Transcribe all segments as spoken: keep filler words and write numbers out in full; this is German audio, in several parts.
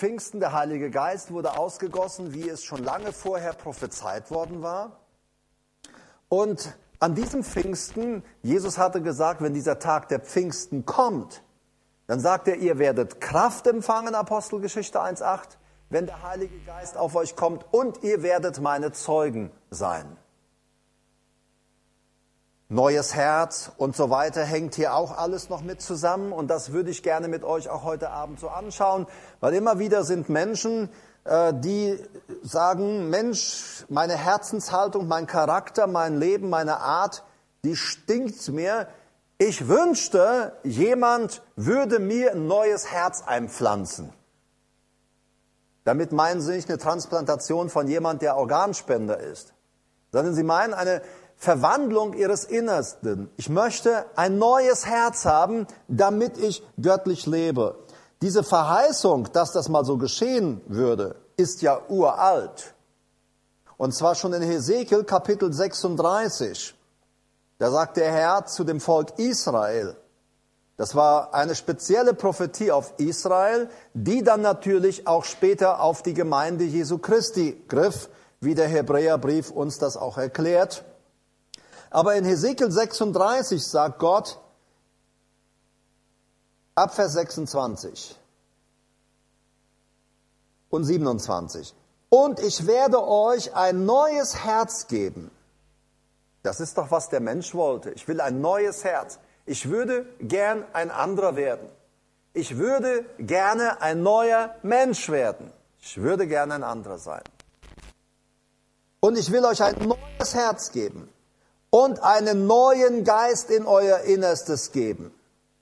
Pfingsten, der Heilige Geist wurde ausgegossen, wie es schon lange vorher prophezeit worden war. Und an diesem Pfingsten, Jesus hatte gesagt, wenn dieser Tag der Pfingsten kommt, dann sagt er, ihr werdet Kraft empfangen, Apostelgeschichte eins acht, wenn der Heilige Geist auf euch kommt und ihr werdet meine Zeugen sein. Neues Herz und so weiter hängt hier auch alles noch mit zusammen und das würde ich gerne mit euch auch heute Abend so anschauen, weil immer wieder sind Menschen, die sagen, Mensch, meine Herzenshaltung, mein Charakter, mein Leben, meine Art, die stinkt mir. Ich wünschte, jemand würde mir ein neues Herz einpflanzen. Damit meinen sie nicht eine Transplantation von jemand, der Organspender ist, sondern sie meinen eine Verwandlung ihres Innersten. Ich möchte ein neues Herz haben, damit ich göttlich lebe. Diese Verheißung, dass das mal so geschehen würde, ist ja uralt. Und zwar schon in Hesekiel Kapitel sechsunddreißig. Da sagt der Herr zu dem Volk Israel, das war eine spezielle Prophetie auf Israel, die dann natürlich auch später auf die Gemeinde Jesu Christi griff, wie der Hebräerbrief uns das auch erklärt. Aber in Hesekiel sechsunddreißig sagt Gott, ab Vers sechsundzwanzig und siebenundzwanzig, und ich werde euch ein neues Herz geben. Das ist doch, was der Mensch wollte. Ich will ein neues Herz. Ich würde gern ein anderer werden. Ich würde gerne ein neuer Mensch werden. Ich würde gerne ein anderer sein. Und ich will euch ein neues Herz geben und einen neuen Geist in euer Innerstes geben.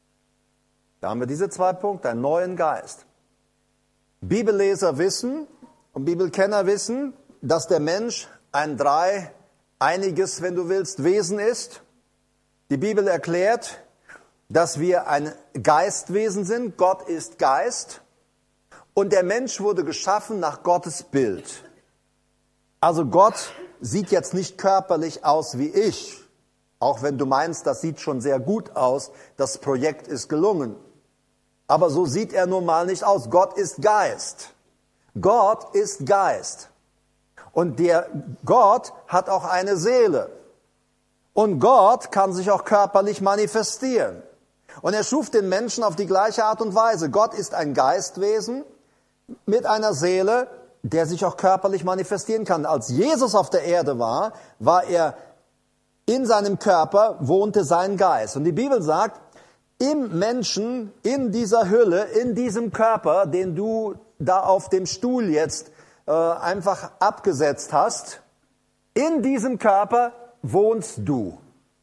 Da haben wir diese zwei Punkte, einen neuen Geist. Bibelleser wissen und Bibelkenner wissen, dass der Mensch ein dreieiniges, wenn du willst, Wesen ist. Die Bibel erklärt, dass wir ein Geistwesen sind. Gott ist Geist. Und der Mensch wurde geschaffen nach Gottes Bild. Also Gott sieht jetzt nicht körperlich aus wie ich. Auch wenn du meinst, das sieht schon sehr gut aus, das Projekt ist gelungen. Aber so sieht er nun mal nicht aus. Gott ist Geist. Gott ist Geist. Und der Gott hat auch eine Seele. Und Gott kann sich auch körperlich manifestieren. Und er schuf den Menschen auf die gleiche Art und Weise. Gott ist ein Geistwesen mit einer Seele, der sich auch körperlich manifestieren kann. Als Jesus auf der Erde war, war er in seinem Körper, wohnte sein Geist. Und die Bibel sagt, im Menschen, in dieser Hülle, in diesem Körper, den du da auf dem Stuhl jetzt äh, einfach abgesetzt hast, in diesem Körper wohnst du.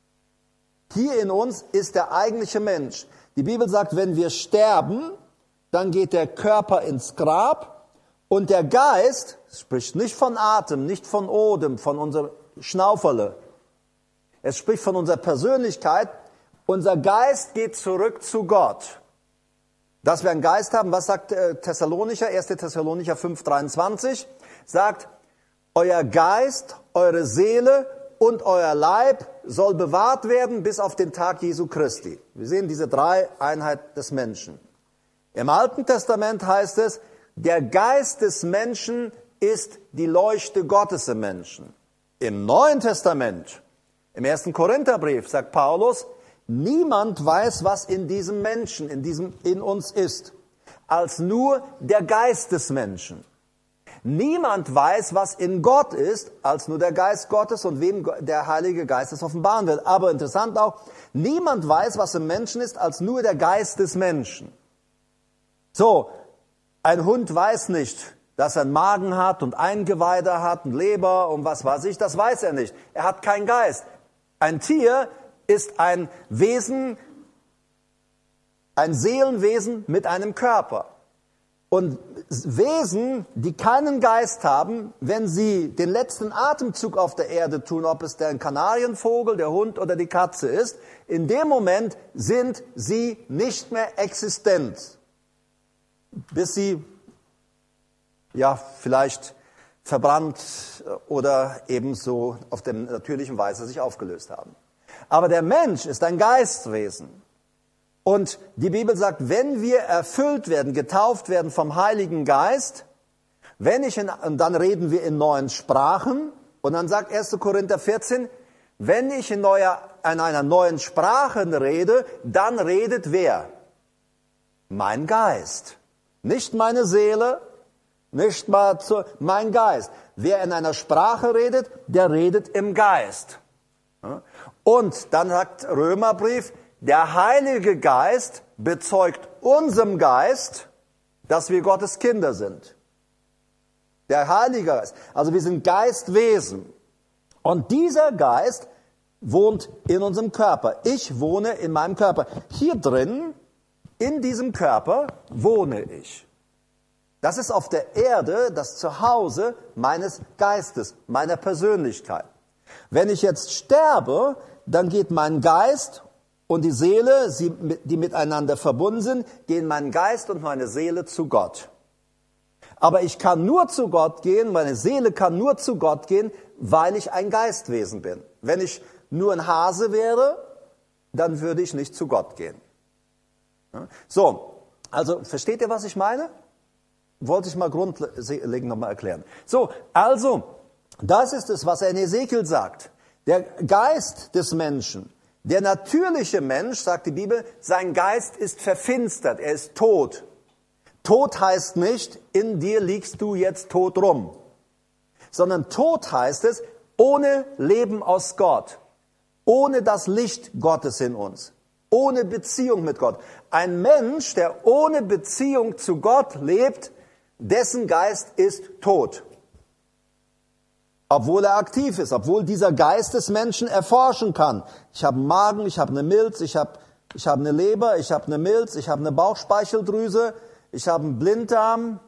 Hier in uns ist der eigentliche Mensch. Die Bibel sagt, wenn wir sterben, dann geht der Körper ins Grab und der Geist, spricht nicht von Atem, nicht von Odem, von unserem Schnauferle. Es spricht von unserer Persönlichkeit. Unser Geist geht zurück zu Gott. Dass wir einen Geist haben, was sagt Thessalonicher, erster Thessalonicher fünf dreiundzwanzig, sagt, euer Geist, eure Seele und euer Leib soll bewahrt werden bis auf den Tag Jesu Christi. Wir sehen diese drei Einheit des Menschen. Im Alten Testament heißt es, der Geist des Menschen ist die Leuchte Gottes im Menschen. Im Neuen Testament, im ersten Korintherbrief, sagt Paulus, niemand weiß, was in diesem Menschen, in diesem, in uns ist, als nur der Geist des Menschen. Niemand weiß, was in Gott ist, als nur der Geist Gottes und wem der Heilige Geist es offenbaren wird. Aber interessant auch, niemand weiß, was im Menschen ist, als nur der Geist des Menschen. So, ein Hund weiß nicht, dass er einen Magen hat und Eingeweide hat und Leber und was weiß ich, das weiß er nicht. Er hat keinen Geist. Ein Tier ist ein Wesen, ein Seelenwesen mit einem Körper. Und Wesen, die keinen Geist haben, wenn sie den letzten Atemzug auf der Erde tun, ob es der Kanarienvogel, der Hund oder die Katze ist, in dem Moment sind sie nicht mehr existent, bis sie ja vielleicht verbrannt oder ebenso auf der natürlichen Weise sich aufgelöst haben. Aber der Mensch ist ein Geistwesen. Und die Bibel sagt, wenn wir erfüllt werden, getauft werden vom Heiligen Geist, wenn ich in, und dann reden wir in neuen Sprachen, und dann sagt erster Korinther vierzehn, wenn ich in, neuer, in einer neuen Sprache rede, dann redet wer? Mein Geist. Nicht meine Seele, nicht mal zu, mein Geist. Wer in einer Sprache redet, der redet im Geist. Und dann sagt Römerbrief, der Heilige Geist bezeugt unserem Geist, dass wir Gottes Kinder sind. Der Heilige Geist. Also wir sind Geistwesen. Und dieser Geist wohnt in unserem Körper. Ich wohne in meinem Körper. Hier drin, in diesem Körper, wohne ich. Das ist auf der Erde das Zuhause meines Geistes, meiner Persönlichkeit. Wenn ich jetzt sterbe, dann geht mein Geist und die Seele, die miteinander verbunden sind, gehen mein Geist und meine Seele zu Gott. Aber ich kann nur zu Gott gehen, meine Seele kann nur zu Gott gehen, weil ich ein Geistwesen bin. Wenn ich nur ein Hase wäre, dann würde ich nicht zu Gott gehen. So, also versteht ihr, was ich meine? Wollte ich mal grundlegend nochmal erklären. So, also, das ist es, was er in Ezekiel sagt. Der Geist des Menschen, der natürliche Mensch, sagt die Bibel, sein Geist ist verfinstert, er ist tot. Tod heißt nicht, in dir liegst du jetzt tot rum, sondern tot heißt es, ohne Leben aus Gott, ohne das Licht Gottes in uns, ohne Beziehung mit Gott. Ein Mensch, der ohne Beziehung zu Gott lebt, dessen Geist ist tot. Obwohl er aktiv ist, obwohl dieser Geist des Menschen erforschen kann. Ich habe einen Magen, ich habe eine Milz, ich habe ich habe eine Leber, ich habe eine Milz, ich habe eine Bauchspeicheldrüse, ich habe einen Blinddarm,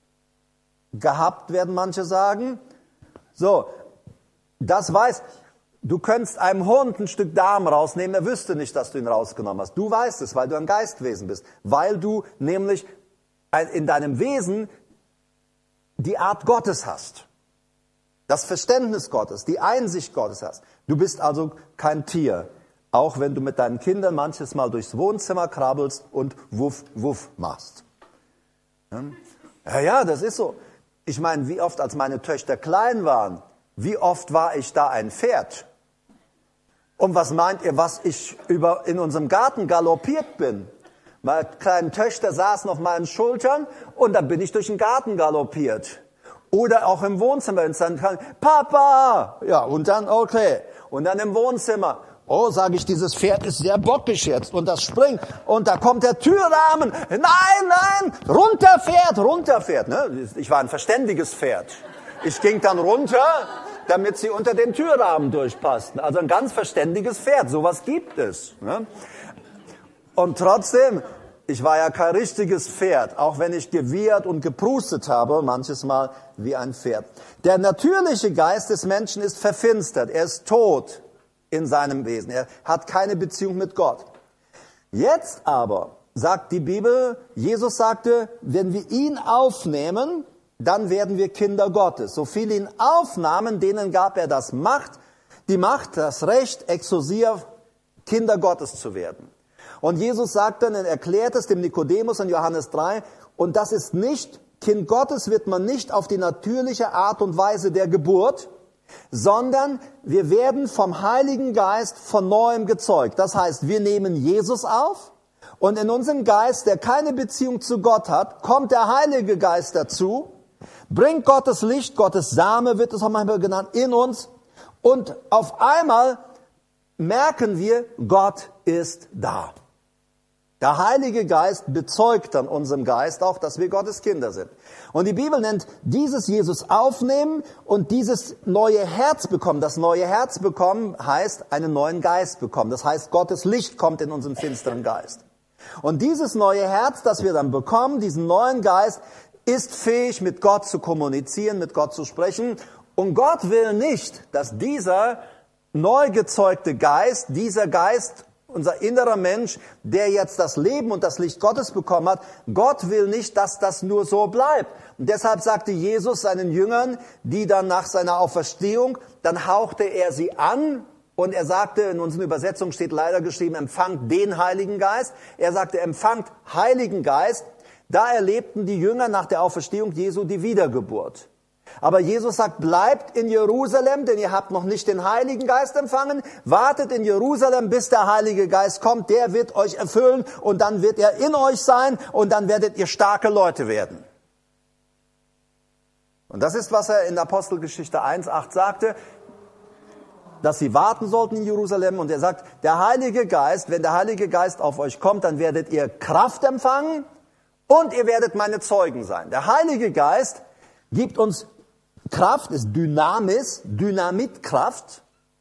gehabt werden manche sagen. So, das weiß, du könntest einem Hund ein Stück Darm rausnehmen, er wüsste nicht, dass du ihn rausgenommen hast. Du weißt es, weil du ein Geistwesen bist, weil du nämlich in deinem Wesen die Art Gottes hast, das Verständnis Gottes, die Einsicht Gottes hast. Du bist also kein Tier, auch wenn du mit deinen Kindern manches Mal durchs Wohnzimmer krabbelst und wuff, wuff machst. Ja, ja, das ist so. Ich meine, wie oft, als meine Töchter klein waren, wie oft war ich da ein Pferd? Und was meint ihr, was ich über in unserem Garten galoppiert bin? Meine kleinen Töchter saßen auf meinen Schultern und dann bin ich durch den Garten galoppiert. Oder auch im Wohnzimmer, wenn es dann kann, Papa! Ja, und dann, okay. Und dann im Wohnzimmer, oh, sage ich, dieses Pferd ist sehr bockig jetzt und das springt und da kommt der Türrahmen. Nein, nein, runter Pferd, runter Pferd. Ne? Ich war ein verständiges Pferd. Ich ging dann runter, damit sie unter den Türrahmen durchpassten. Also ein ganz verständiges Pferd, sowas gibt es. Ne? Und trotzdem, ich war ja kein richtiges Pferd, auch wenn ich gewiehert und geprustet habe, manches Mal wie ein Pferd. Der natürliche Geist des Menschen ist verfinstert, er ist tot in seinem Wesen, er hat keine Beziehung mit Gott. Jetzt aber, sagt die Bibel, Jesus sagte, wenn wir ihn aufnehmen, dann werden wir Kinder Gottes. So viele ihn aufnahmen, denen gab er das Macht, die Macht, das Recht, exousia, Kinder Gottes zu werden. Und Jesus sagt dann, er erklärt es dem Nikodemus in Johannes drei, und das ist nicht, Kind Gottes wird man nicht auf die natürliche Art und Weise der Geburt, sondern wir werden vom Heiligen Geist von Neuem gezeugt. Das heißt, wir nehmen Jesus auf und in unserem Geist, der keine Beziehung zu Gott hat, kommt der Heilige Geist dazu, bringt Gottes Licht, Gottes Same wird es auch manchmal genannt, in uns, und auf einmal merken wir, Gott ist da. Der Heilige Geist bezeugt dann unserem Geist auch, dass wir Gottes Kinder sind. Und die Bibel nennt dieses Jesus aufnehmen und dieses neue Herz bekommen. Das neue Herz bekommen heißt einen neuen Geist bekommen. Das heißt, Gottes Licht kommt in unseren finsteren Geist. Und dieses neue Herz, das wir dann bekommen, diesen neuen Geist, ist fähig, mit Gott zu kommunizieren, mit Gott zu sprechen. Und Gott will nicht, dass dieser neu gezeugte Geist, dieser Geist, unser innerer Mensch, der jetzt das Leben und das Licht Gottes bekommen hat, Gott will nicht, dass das nur so bleibt. Und deshalb sagte Jesus seinen Jüngern, die dann nach seiner Auferstehung, dann hauchte er sie an Und er sagte, in unseren Übersetzungen steht leider geschrieben, empfangt den Heiligen Geist. Er sagte, empfangt Heiligen Geist. Da erlebten die Jünger nach der Auferstehung Jesu die Wiedergeburt. Aber Jesus sagt, bleibt in Jerusalem, denn ihr habt noch nicht den Heiligen Geist empfangen. Wartet in Jerusalem, bis der Heilige Geist kommt. Der wird euch erfüllen und dann wird er in euch sein und dann werdet ihr starke Leute werden. Und das ist, was er in Apostelgeschichte eins acht sagte, dass sie warten sollten in Jerusalem. Und er sagt, der Heilige Geist, wenn der Heilige Geist auf euch kommt, dann werdet ihr Kraft empfangen und ihr werdet meine Zeugen sein. Der Heilige Geist gibt uns Kraft, ist Dynamis, Dynamitkraft,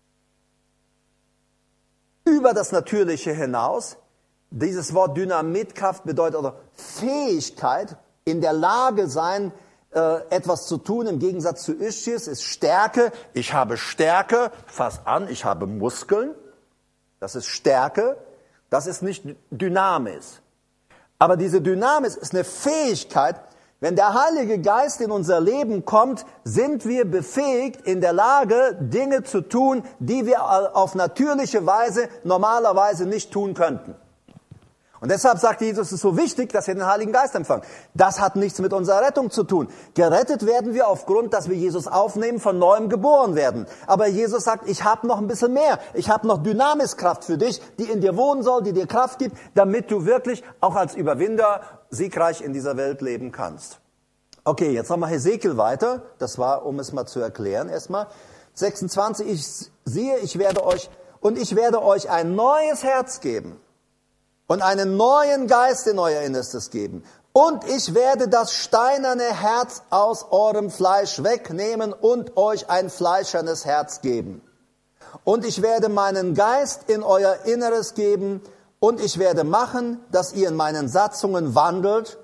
über das Natürliche hinaus. Dieses Wort Dynamitkraft bedeutet also Fähigkeit, in der Lage sein, etwas zu tun. Im Gegensatz zu Ischias ist Stärke. Ich habe Stärke, fass an, ich habe Muskeln. Das ist Stärke. Das ist nicht Dynamis. Aber diese Dynamis ist eine Fähigkeit. Wenn der Heilige Geist in unser Leben kommt, sind wir befähigt, in der Lage, Dinge zu tun, die wir auf natürliche Weise normalerweise nicht tun könnten. Und deshalb sagt Jesus, es ist so wichtig, dass wir den Heiligen Geist empfangen. Das hat nichts mit unserer Rettung zu tun. Gerettet werden wir aufgrund, dass wir Jesus aufnehmen, von Neuem geboren werden. Aber Jesus sagt, ich habe noch ein bisschen mehr. Ich habe noch Dynamiskraft für dich, die in dir wohnen soll, die dir Kraft gibt, damit du wirklich auch als Überwinder siegreich in dieser Welt leben kannst. Okay, jetzt haben wir Hesekiel weiter. Das war, um es mal zu erklären, erstmal. sechsundzwanzig, ich siehe, ich werde euch, und ich werde euch ein neues Herz geben. Und einen neuen Geist in euer Innerstes geben. Und ich werde das steinerne Herz aus eurem Fleisch wegnehmen und euch ein fleischernes Herz geben. Und ich werde meinen Geist in euer Inneres geben und ich werde machen, dass ihr in meinen Satzungen wandelt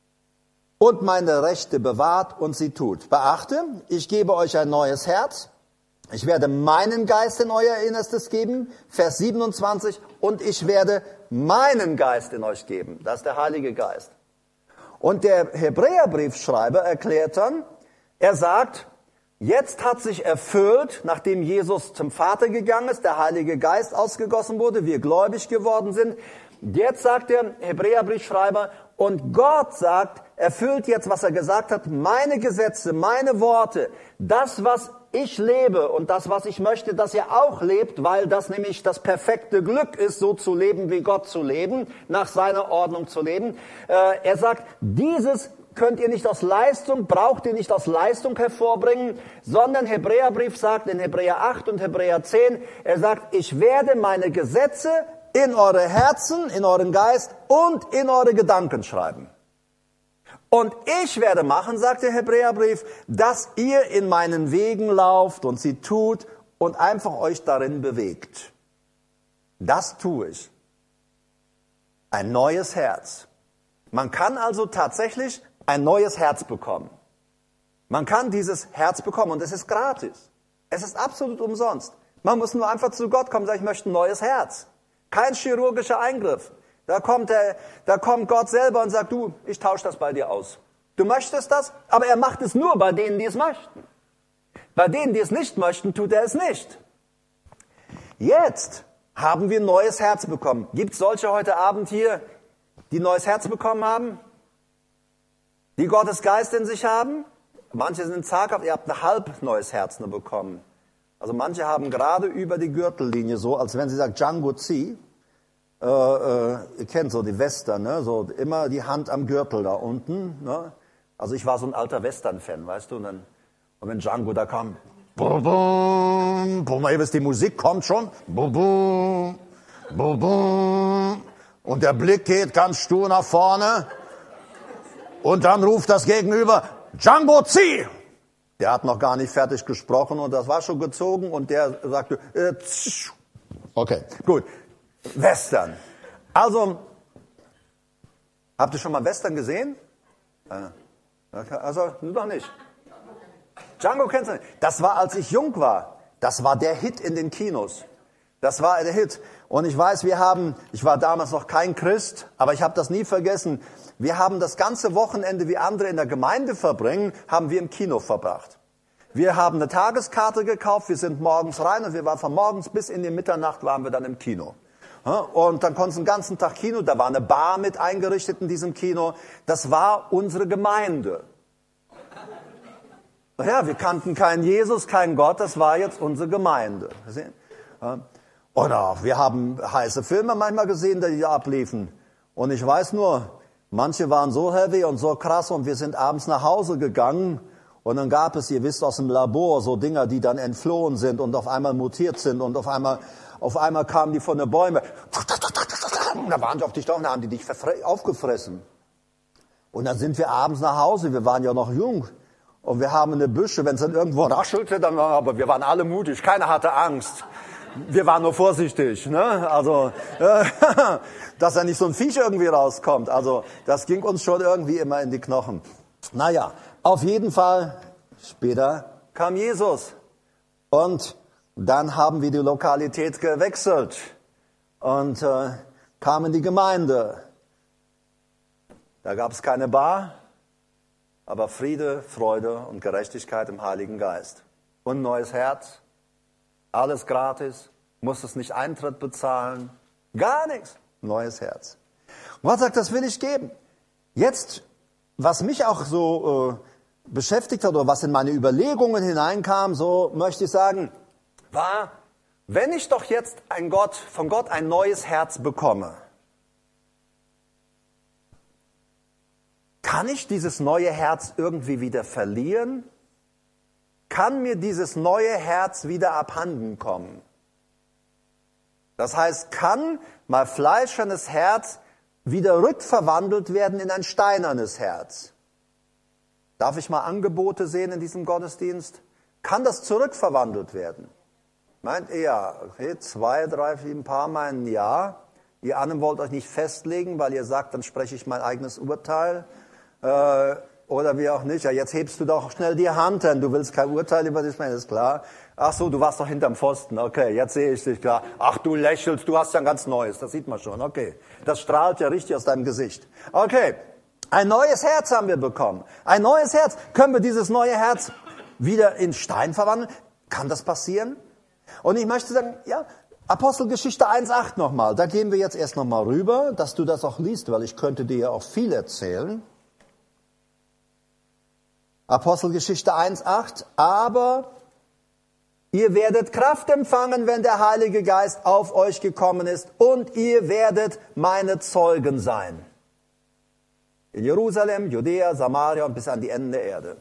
und meine Rechte bewahrt und sie tut. Beachte, ich gebe euch ein neues Herz. Ich werde meinen Geist in euer Innerstes geben, Vers siebenundzwanzig, und ich werde meinen Geist in euch geben. Das ist der Heilige Geist. Und der Hebräerbriefschreiber erklärt dann, er sagt, jetzt hat sich erfüllt, nachdem Jesus zum Vater gegangen ist, der Heilige Geist ausgegossen wurde, wir gläubig geworden sind. Jetzt sagt der Hebräerbriefschreiber, und Gott sagt, erfüllt jetzt, was er gesagt hat, meine Gesetze, meine Worte, das, was ich lebe und das, was ich möchte, dass ihr auch lebt, weil das nämlich das perfekte Glück ist, so zu leben, wie Gott zu leben, nach seiner Ordnung zu leben. Äh, er sagt, dieses könnt ihr nicht aus Leistung, braucht ihr nicht aus Leistung hervorbringen, sondern Hebräerbrief sagt in Hebräer acht und Hebräer zehn, er sagt, ich werde meine Gesetze in eure Herzen, in euren Geist und in eure Gedanken schreiben. Und ich werde machen, sagt der Hebräerbrief, dass ihr in meinen Wegen lauft und sie tut und einfach euch darin bewegt. Das tue ich. Ein neues Herz. Man kann also tatsächlich ein neues Herz bekommen. Man kann dieses Herz bekommen und es ist gratis. Es ist absolut umsonst. Man muss nur einfach zu Gott kommen und sagen, ich möchte ein neues Herz. Kein chirurgischer Eingriff. Da kommt, der, da kommt Gott selber und sagt, du, ich tausche das bei dir aus. Du möchtest das, aber er macht es nur bei denen, die es möchten. Bei denen, die es nicht möchten, tut er es nicht. Jetzt haben wir ein neues Herz bekommen. Gibt es solche heute Abend hier, die ein neues Herz bekommen haben? Die Gottes Geist in sich haben? Manche sind zaghaft, ihr habt ein halb neues Herz nur bekommen. Also manche haben gerade über die Gürtellinie so, als wenn sie sagt, Django zieh. Äh, äh, ihr kennt so die Western, ne? So immer die Hand am Gürtel da unten. Ne? Also ich war so ein alter Western-Fan, weißt du. Und, dann, und wenn Django da kam, bum, bum, bum, ihr wisst, die Musik kommt schon, bum, bum, bum, bum, und der Blick geht ganz stur nach vorne. Und dann ruft das Gegenüber, Django zieh! Der hat noch gar nicht fertig gesprochen und das war schon gezogen und der sagte, äh, okay, gut. Western. Also, habt ihr schon mal Western gesehen? Also, noch nicht. Django kennst du nicht. Das war, als ich jung war. Das war der Hit in den Kinos. Das war der Hit. Und ich weiß, wir haben, ich war damals noch kein Christ, aber ich habe das nie vergessen. Wir haben das ganze Wochenende, wie andere in der Gemeinde verbringen, haben wir im Kino verbracht. Wir haben eine Tageskarte gekauft, wir sind morgens rein und wir waren von morgens bis in die Mitternacht waren wir dann im Kino. Und dann konnten sie den ganzen Tag Kino, da war eine Bar mit eingerichtet in diesem Kino. Das war unsere Gemeinde. Ja, wir kannten keinen Jesus, keinen Gott, das war jetzt unsere Gemeinde. Oder wir haben heiße Filme manchmal gesehen, die abliefen. Und ich weiß nur, manche waren so heavy und so krass und wir sind abends nach Hause gegangen und dann gab es, ihr wisst aus dem Labor, so Dinger, die dann entflohen sind und auf einmal mutiert sind und auf einmal, auf einmal kamen die von den Bäumen. Da waren die auf dich drauf und haben die dich aufgefressen. Und dann sind wir abends nach Hause, wir waren ja noch jung. Und wir haben eine Büsche, wenn es dann irgendwo raschelte, dann war, aber wir waren alle mutig, keiner hatte Angst. Wir waren nur vorsichtig, ne? Also, äh, dass da nicht so ein Viech irgendwie rauskommt. Also, das ging uns schon irgendwie immer in die Knochen. Naja, auf jeden Fall, später kam Jesus. Und dann haben wir die Lokalität gewechselt und äh, kamen in die Gemeinde. Da gab es keine Bar, aber Friede, Freude und Gerechtigkeit im Heiligen Geist. Und neues Herz, alles gratis, musstest nicht Eintritt bezahlen, gar nichts, neues Herz. Und Gott sagt, das will ich geben. Jetzt, was mich auch so äh, beschäftigt hat oder was in meine Überlegungen hineinkam, so möchte ich sagen, war, wenn ich doch jetzt ein Gott, von Gott ein neues Herz bekomme, kann ich dieses neue Herz irgendwie wieder verlieren? Kann mir dieses neue Herz wieder abhanden kommen? Das heißt, kann mein fleischernes Herz wieder rückverwandelt werden in ein steinernes Herz? Darf ich mal Angebote sehen in diesem Gottesdienst? Kann das zurückverwandelt werden? Meint ihr ja, okay, zwei, drei, vier, ein paar Mal ein Jahr. Ihr anderen wollt euch nicht festlegen, weil ihr sagt, dann spreche ich mein eigenes Urteil. Äh, oder wie auch nicht. Ja, jetzt hebst du doch schnell die Hand, denn du willst kein Urteil über dich machen, ist klar. Ach so, du warst doch hinterm Pfosten. Okay, jetzt sehe ich dich klar. Ach, du lächelst, du hast ja ein ganz Neues. Das sieht man schon. Okay, das strahlt ja richtig aus deinem Gesicht. Okay, ein neues Herz haben wir bekommen. Ein neues Herz. Können wir dieses neue Herz wieder in Stein verwandeln? Kann das passieren? Und ich möchte sagen, ja, Apostelgeschichte eins acht nochmal. Da gehen wir jetzt erst nochmal rüber, dass du das auch liest, weil ich könnte dir ja auch viel erzählen. Apostelgeschichte eins acht. Aber ihr werdet Kraft empfangen, wenn der Heilige Geist auf euch gekommen ist, und ihr werdet meine Zeugen sein. In Jerusalem, Judäa, Samaria und bis an die Enden der Erde.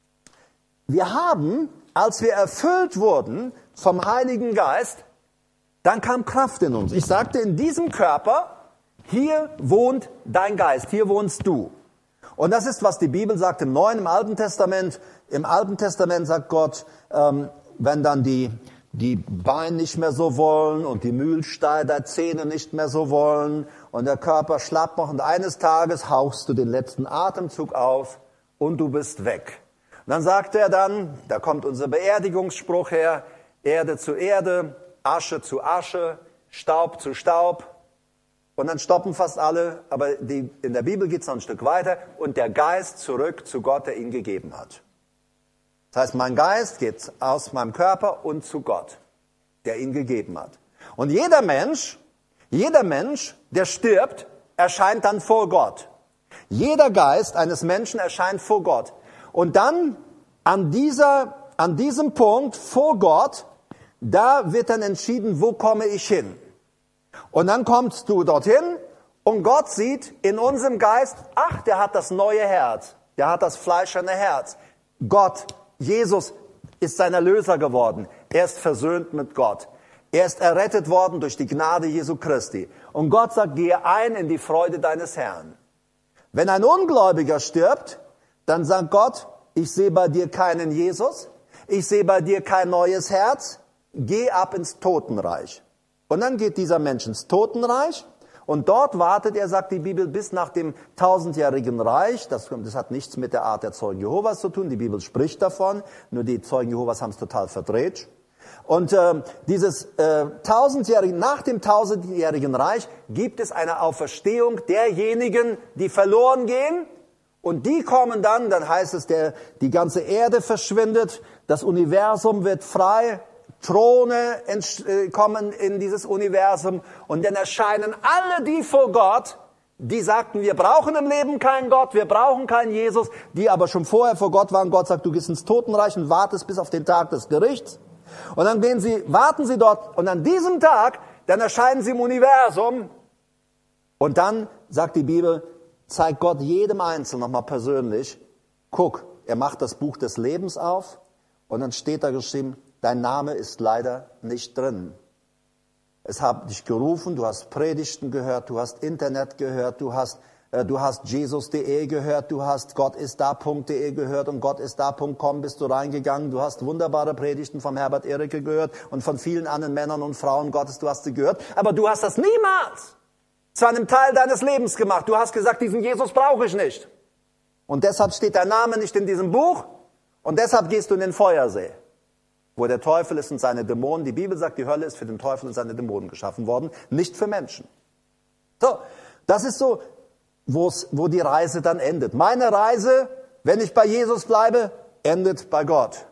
Wir haben, als wir erfüllt wurden vom Heiligen Geist, dann kam Kraft in uns. Ich sagte, in diesem Körper, hier wohnt dein Geist, hier wohnst du. Und das ist, was die Bibel sagt im Neuen, im Alten Testament. Im Alten Testament sagt Gott, ähm, wenn dann die, die Beine nicht mehr so wollen und die Mühlsteine, Zähne nicht mehr so wollen und der Körper schlapp macht und eines Tages hauchst du den letzten Atemzug aus und du bist weg. Und dann sagt er dann, da kommt unser Beerdigungsspruch her, Erde zu Erde, Asche zu Asche, Staub zu Staub. Und dann stoppen fast alle, aber die, in der Bibel geht es noch ein Stück weiter. Und der Geist zurück zu Gott, der ihn gegeben hat. Das heißt, mein Geist geht aus meinem Körper und zu Gott, der ihn gegeben hat. Und jeder Mensch, jeder Mensch, der stirbt, erscheint dann vor Gott. Jeder Geist eines Menschen erscheint vor Gott. Und dann an dieser, an diesem Punkt vor Gott, da wird dann entschieden, wo komme ich hin? Und dann kommst du dorthin und Gott sieht in unserem Geist, ach, der hat das neue Herz, der hat das fleischerne Herz. Gott, Jesus ist sein Erlöser geworden. Er ist versöhnt mit Gott. Er ist errettet worden durch die Gnade Jesu Christi. Und Gott sagt, gehe ein in die Freude deines Herrn. Wenn ein Ungläubiger stirbt, dann sagt Gott, ich sehe bei dir keinen Jesus, ich sehe bei dir kein neues Herz, geh ab ins Totenreich. Und dann geht dieser Mensch ins Totenreich und dort wartet er, sagt die Bibel, bis nach dem tausendjährigen Reich. Das, das hat nichts mit der Art der Zeugen Jehovas zu tun, die Bibel spricht davon, nur die Zeugen Jehovas haben es total verdreht. Und äh, dieses äh, tausendjährige, nach dem tausendjährigen Reich gibt es eine Auferstehung derjenigen, die verloren gehen Und die kommen dann, dann heißt es, der, die ganze Erde verschwindet, das Universum wird frei, Throne kommen in dieses Universum und dann erscheinen alle die vor Gott, die sagten, wir brauchen im Leben keinen Gott, wir brauchen keinen Jesus, die aber schon vorher vor Gott waren. Gott sagt, du gehst ins Totenreich und wartest bis auf den Tag des Gerichts. Und dann gehen sie, warten sie dort und an diesem Tag, dann erscheinen sie im Universum. Und dann, sagt die Bibel, zeigt Gott jedem Einzelnen nochmal persönlich, guck, er macht das Buch des Lebens auf und dann steht da geschrieben, dein Name ist leider nicht drin. Es hat dich gerufen, du hast Predigten gehört, du hast Internet gehört, du hast, äh, du hast Jesus punkt de gehört, du hast Gott ist da punkt de gehört und Gott ist da punkt com bist du reingegangen, du hast wunderbare Predigten von Herbert Ericke gehört und von vielen anderen Männern und Frauen Gottes, du hast sie gehört, aber du hast das niemals zu einem Teil deines Lebens gemacht. Du hast gesagt, diesen Jesus brauche ich nicht. Und deshalb steht dein Name nicht in diesem Buch und deshalb gehst du in den Feuersee, wo der Teufel ist und seine Dämonen. Die Bibel sagt, die Hölle ist für den Teufel und seine Dämonen geschaffen worden, nicht für Menschen. So, das ist so, wo's, wo die Reise dann endet. Meine Reise, wenn ich bei Jesus bleibe, endet bei Gott.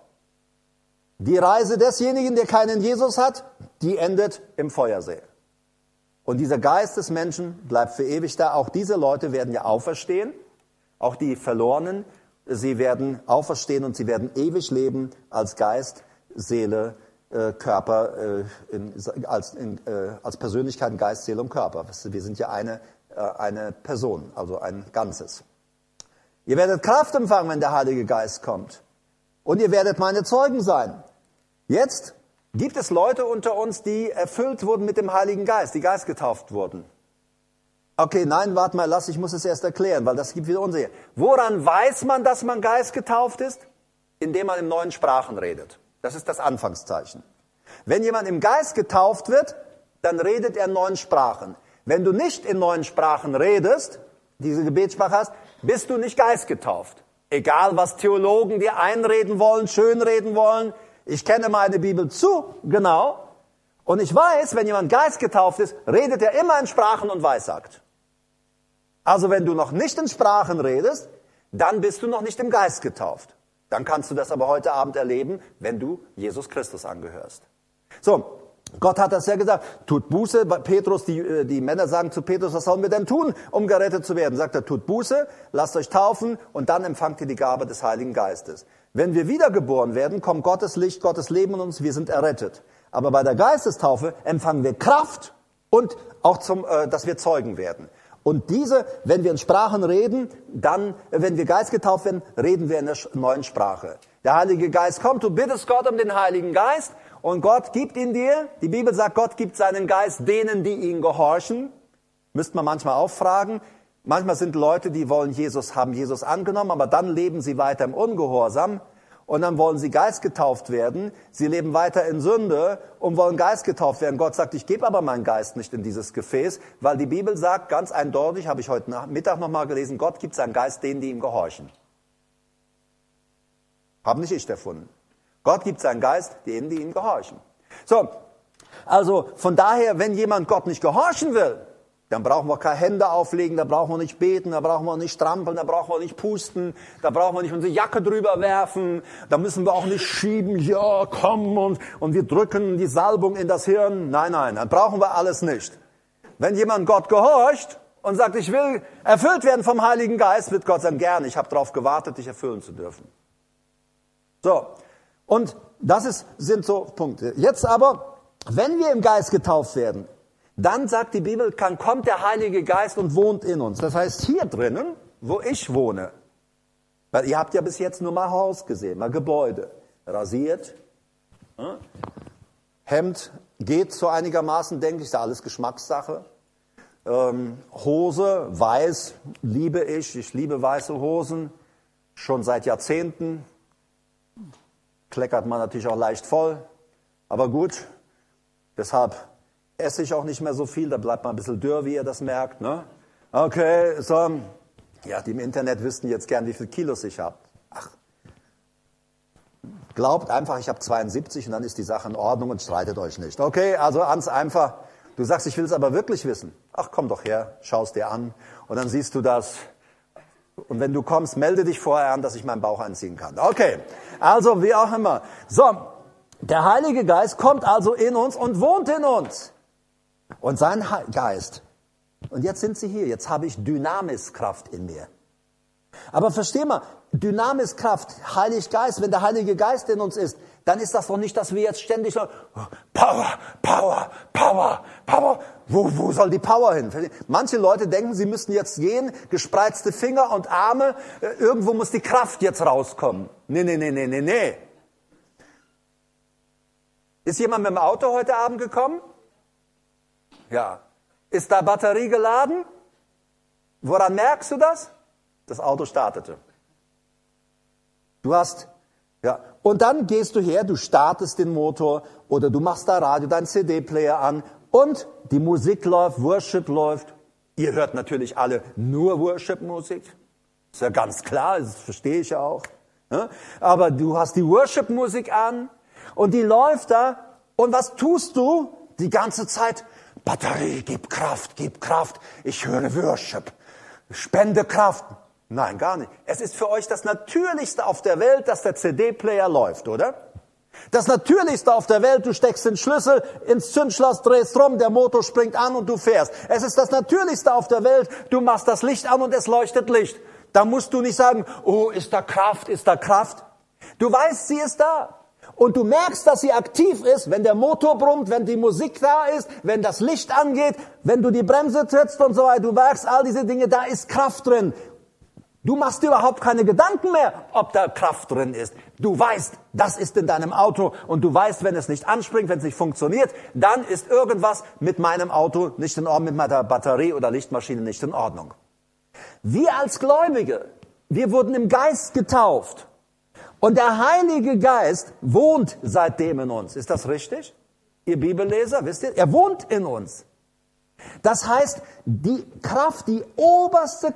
Die Reise desjenigen, der keinen Jesus hat, die endet im Feuersee. Und dieser Geist des Menschen bleibt für ewig da. Auch diese Leute werden ja auferstehen, auch die Verlorenen, sie werden auferstehen und sie werden ewig leben als Geist, Seele, äh, Körper, äh, in, als, in, äh, als Persönlichkeiten, Geist, Seele und Körper. Wir sind ja eine, äh, eine Person, also ein Ganzes. Ihr werdet Kraft empfangen, wenn der Heilige Geist kommt. Und ihr werdet meine Zeugen sein. Jetzt gibt es Leute unter uns, die erfüllt wurden mit dem Heiligen Geist, die geistgetauft wurden. Okay, nein, warte mal, lass, ich muss es erst erklären, weil das gibt wieder Unsicherheit. Woran weiß man, dass man geistgetauft ist? Indem man in neuen Sprachen redet. Das ist das Anfangszeichen. Wenn jemand im Geist getauft wird, dann redet er in neuen Sprachen. Wenn du nicht in neuen Sprachen redest, diese Gebetssprache hast, bist du nicht geistgetauft. Egal, was Theologen dir einreden wollen, schönreden wollen. Ich kenne meine Bibel zu genau und ich weiß, wenn jemand geistgetauft ist, redet er immer in Sprachen und weissagt. Also wenn du noch nicht in Sprachen redest, dann bist du noch nicht im Geist getauft. Dann kannst du das aber heute Abend erleben, wenn du Jesus Christus angehörst. So, Gott hat das ja gesagt. Tut Buße. Petrus, die, die Männer sagen zu Petrus, was sollen wir denn tun, um gerettet zu werden? Sagt er, tut Buße, lasst euch taufen und dann empfangt ihr die Gabe des Heiligen Geistes. Wenn wir wiedergeboren werden, kommt Gottes Licht, Gottes Leben in uns, wir sind errettet. Aber bei der Geistestaufe empfangen wir Kraft und auch zum, äh, dass wir Zeugen werden. Und diese, wenn wir in Sprachen reden, dann, wenn wir geistgetauft werden, reden wir in der neuen Sprache. Der Heilige Geist kommt, du bittest Gott um den Heiligen Geist und Gott gibt ihn dir. Die Bibel sagt, Gott gibt seinen Geist denen, die ihn gehorchen. Müsste man manchmal auch fragen. Manchmal sind Leute, die wollen Jesus, haben Jesus angenommen, aber dann leben sie weiter im Ungehorsam. Und dann wollen sie geistgetauft werden. Sie leben weiter in Sünde und wollen geistgetauft werden. Gott sagt, ich gebe aber meinen Geist nicht in dieses Gefäß, weil die Bibel sagt ganz eindeutig, habe ich heute Mittag nochmal gelesen, Gott gibt seinen Geist denen, die ihm gehorchen. Habe nicht ich erfunden. Gott gibt seinen Geist denen, die ihm gehorchen. So, also von daher, wenn jemand Gott nicht gehorchen will, dann brauchen wir keine Hände auflegen, da brauchen wir nicht beten, da brauchen wir nicht strampeln, da brauchen wir nicht pusten, da brauchen wir nicht unsere Jacke drüber werfen, da müssen wir auch nicht schieben, ja, komm, und, und wir drücken die Salbung in das Hirn. Nein, nein, dann brauchen wir alles nicht. Wenn jemand Gott gehorcht und sagt, ich will erfüllt werden vom Heiligen Geist, wird Gott sagen, gerne, ich habe darauf gewartet, dich erfüllen zu dürfen. So, und das ist, sind so Punkte. Jetzt aber, wenn wir im Geist getauft werden, dann sagt die Bibel, dann kommt der Heilige Geist und wohnt in uns. Das heißt, hier drinnen, wo ich wohne, weil ihr habt ja bis jetzt nur mal Haus gesehen, mal Gebäude, rasiert, hm? Hemd geht so einigermaßen, denke ich, ist ja alles Geschmackssache. Ähm, Hose, weiß, liebe ich, ich liebe weiße Hosen, schon seit Jahrzehnten. Kleckert man natürlich auch leicht voll, aber gut, deshalb esse ich auch nicht mehr so viel, da bleibt man ein bisschen dürr, wie ihr das merkt. Ne? Okay, so, ja, die im Internet wüssten jetzt gern, wie viel Kilos ich habe. Ach, glaubt einfach, ich habe zweiundsiebzig und dann ist die Sache in Ordnung und streitet euch nicht. Okay, also ganz einfach, du sagst, ich will es aber wirklich wissen. Ach, komm doch her, schau es dir an und dann siehst du das Und wenn du kommst, melde dich vorher an, dass ich meinen Bauch anziehen kann. Okay, also wie auch immer. So, der Heilige Geist kommt also in uns und wohnt in uns. Und sein Geist, und jetzt sind sie hier, jetzt habe ich Dynamiskraft in mir. Aber versteh mal, Dynamiskraft, Heilig Geist, wenn der Heilige Geist in uns ist, dann ist das doch nicht, dass wir jetzt ständig so, Power, Power, Power, Power. Wo, wo soll die Power hin? Manche Leute denken, sie müssten jetzt gehen, gespreizte Finger und Arme, irgendwo muss die Kraft jetzt rauskommen. Nee, nee, nee, nee, nee, nee. Ist jemand mit dem Auto heute Abend gekommen? Ja. Ist da Batterie geladen? Woran merkst du das? Das Auto startete. Du hast, ja, und dann gehst du her, du startest den Motor oder du machst da Radio, deinen C D-Player an und die Musik läuft, Worship läuft. Ihr hört natürlich alle nur Worship-Musik. Ist ja ganz klar, das verstehe ich ja auch. Ja? Aber du hast die Worship-Musik an und die läuft da und was tust du die ganze Zeit? Batterie, gib Kraft, gib Kraft. Ich höre Worship. Spende Kraft. Nein, gar nicht. Es ist für euch das Natürlichste auf der Welt, dass der C D-Player läuft, oder? Das Natürlichste auf der Welt, du steckst den Schlüssel ins Zündschloss, drehst rum, der Motor springt an und du fährst. Es ist das Natürlichste auf der Welt, du machst das Licht an und es leuchtet Licht. Da musst du nicht sagen, oh, ist da Kraft, ist da Kraft. Du weißt, sie ist da. Und du merkst, dass sie aktiv ist, wenn der Motor brummt, wenn die Musik da ist, wenn das Licht angeht, wenn du die Bremse trittst und so weiter. Du merkst all diese Dinge, da ist Kraft drin. Du machst dir überhaupt keine Gedanken mehr, ob da Kraft drin ist. Du weißt, das ist in deinem Auto und du weißt, wenn es nicht anspringt, wenn es nicht funktioniert, dann ist irgendwas mit meinem Auto nicht in Ordnung, mit meiner Batterie oder Lichtmaschine nicht in Ordnung. Wir als Gläubige, wir wurden im Geist getauft. Und der Heilige Geist wohnt seitdem in uns. Ist das richtig? Ihr Bibelleser, wisst ihr? Er wohnt in uns. Das heißt, die Kraft, die oberste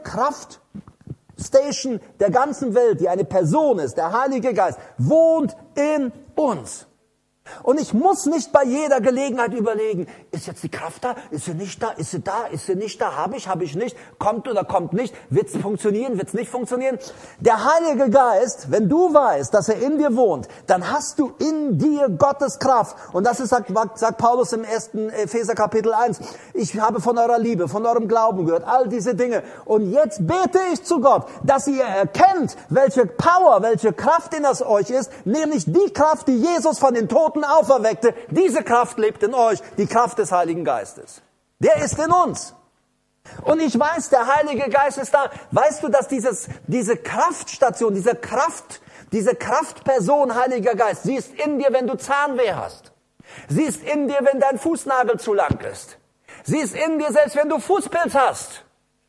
Kraftstation der ganzen Welt, die eine Person ist, der Heilige Geist, wohnt in uns. Und ich muss nicht bei jeder Gelegenheit überlegen, ist jetzt die Kraft da, ist sie nicht da, ist sie da, ist sie nicht da, habe ich, habe ich nicht, kommt oder kommt nicht, wird es funktionieren, wird es nicht funktionieren. Der Heilige Geist, wenn du weißt, dass er in dir wohnt, dann hast du in dir Gottes Kraft. Und das ist, sagt, sagt Paulus im ersten Epheser Kapitel eins, ich habe von eurer Liebe, von eurem Glauben gehört, all diese Dinge. Und jetzt bete ich zu Gott, dass ihr erkennt, welche Power, welche Kraft in euch ist, nämlich die Kraft, die Jesus von den Toten auferweckte, diese Kraft lebt in euch, die Kraft des Heiligen Geistes. Der ist in uns. Und ich weiß, der Heilige Geist ist da. Weißt du, dass dieses, diese Kraftstation, diese Kraft, diese Kraftperson Heiliger Geist, sie ist in dir, wenn du Zahnweh hast. Sie ist in dir, wenn dein Fußnagel zu lang ist. Sie ist in dir, selbst wenn du Fußpilz hast.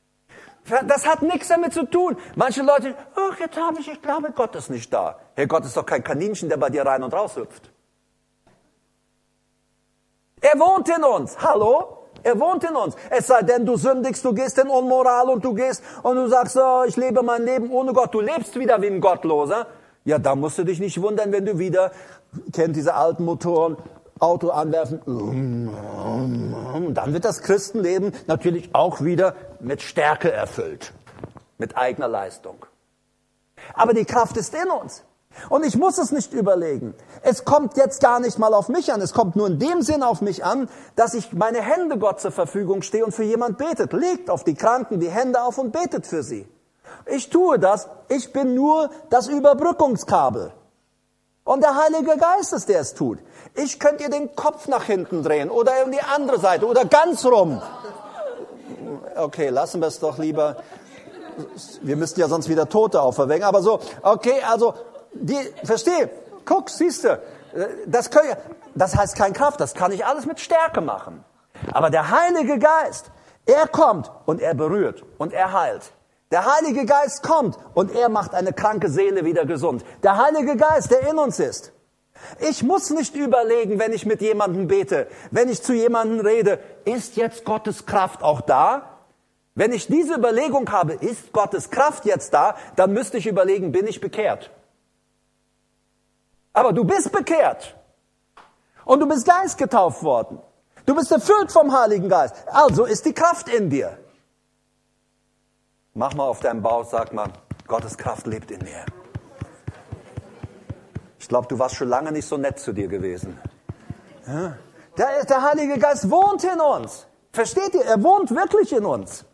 Das hat nichts damit zu tun. Manche Leute, ach, jetzt habe ich, ich glaube, Gott ist nicht da. Hey, Gott ist doch kein Kaninchen, der bei dir rein und raus hüpft. Er wohnt in uns. Hallo? Er wohnt in uns. Es sei denn, du sündigst, du gehst in Unmoral und du gehst und du sagst, oh, ich lebe mein Leben ohne Gott. Du lebst wieder wie ein Gottloser. Ja, da musst du dich nicht wundern, wenn du wieder, kennt diese alten Motoren, Auto anwerfen. Und dann wird das Christenleben natürlich auch wieder mit Stärke erfüllt. Mit eigener Leistung. Aber die Kraft ist in uns. Und ich muss es nicht überlegen. Es kommt jetzt gar nicht mal auf mich an. Es kommt nur in dem Sinn auf mich an, dass ich meine Hände Gott zur Verfügung stehe und für jemand betet. Legt auf die Kranken die Hände auf und betet für sie. Ich tue das. Ich bin nur das Überbrückungskabel. Und der Heilige Geist ist, der es tut. Ich könnte ihr den Kopf nach hinten drehen oder in die andere Seite oder ganz rum. Okay, lassen wir es doch lieber. Wir müssten ja sonst wieder Tote auferwecken. Aber so, okay, also... Die, versteh, guck, siehst du, das, können, das heißt keine Kraft, das kann ich alles mit Stärke machen. Aber der Heilige Geist, er kommt und er berührt und er heilt. Der Heilige Geist kommt und er macht eine kranke Seele wieder gesund. Der Heilige Geist, der in uns ist. Ich muss nicht überlegen, wenn ich mit jemandem bete, wenn ich zu jemandem rede, ist jetzt Gottes Kraft auch da? Wenn ich diese Überlegung habe, ist Gottes Kraft jetzt da, dann müsste ich überlegen, bin ich bekehrt? Aber du bist bekehrt. Und du bist geistgetauft worden. Du bist erfüllt vom Heiligen Geist. Also ist die Kraft in dir. Mach mal auf deinen Bauch, sag mal, Gottes Kraft lebt in mir. Ich glaube, du warst schon lange nicht so nett zu dir gewesen. Ja? Der, der Heilige Geist wohnt in uns. Versteht ihr? Er wohnt wirklich in uns.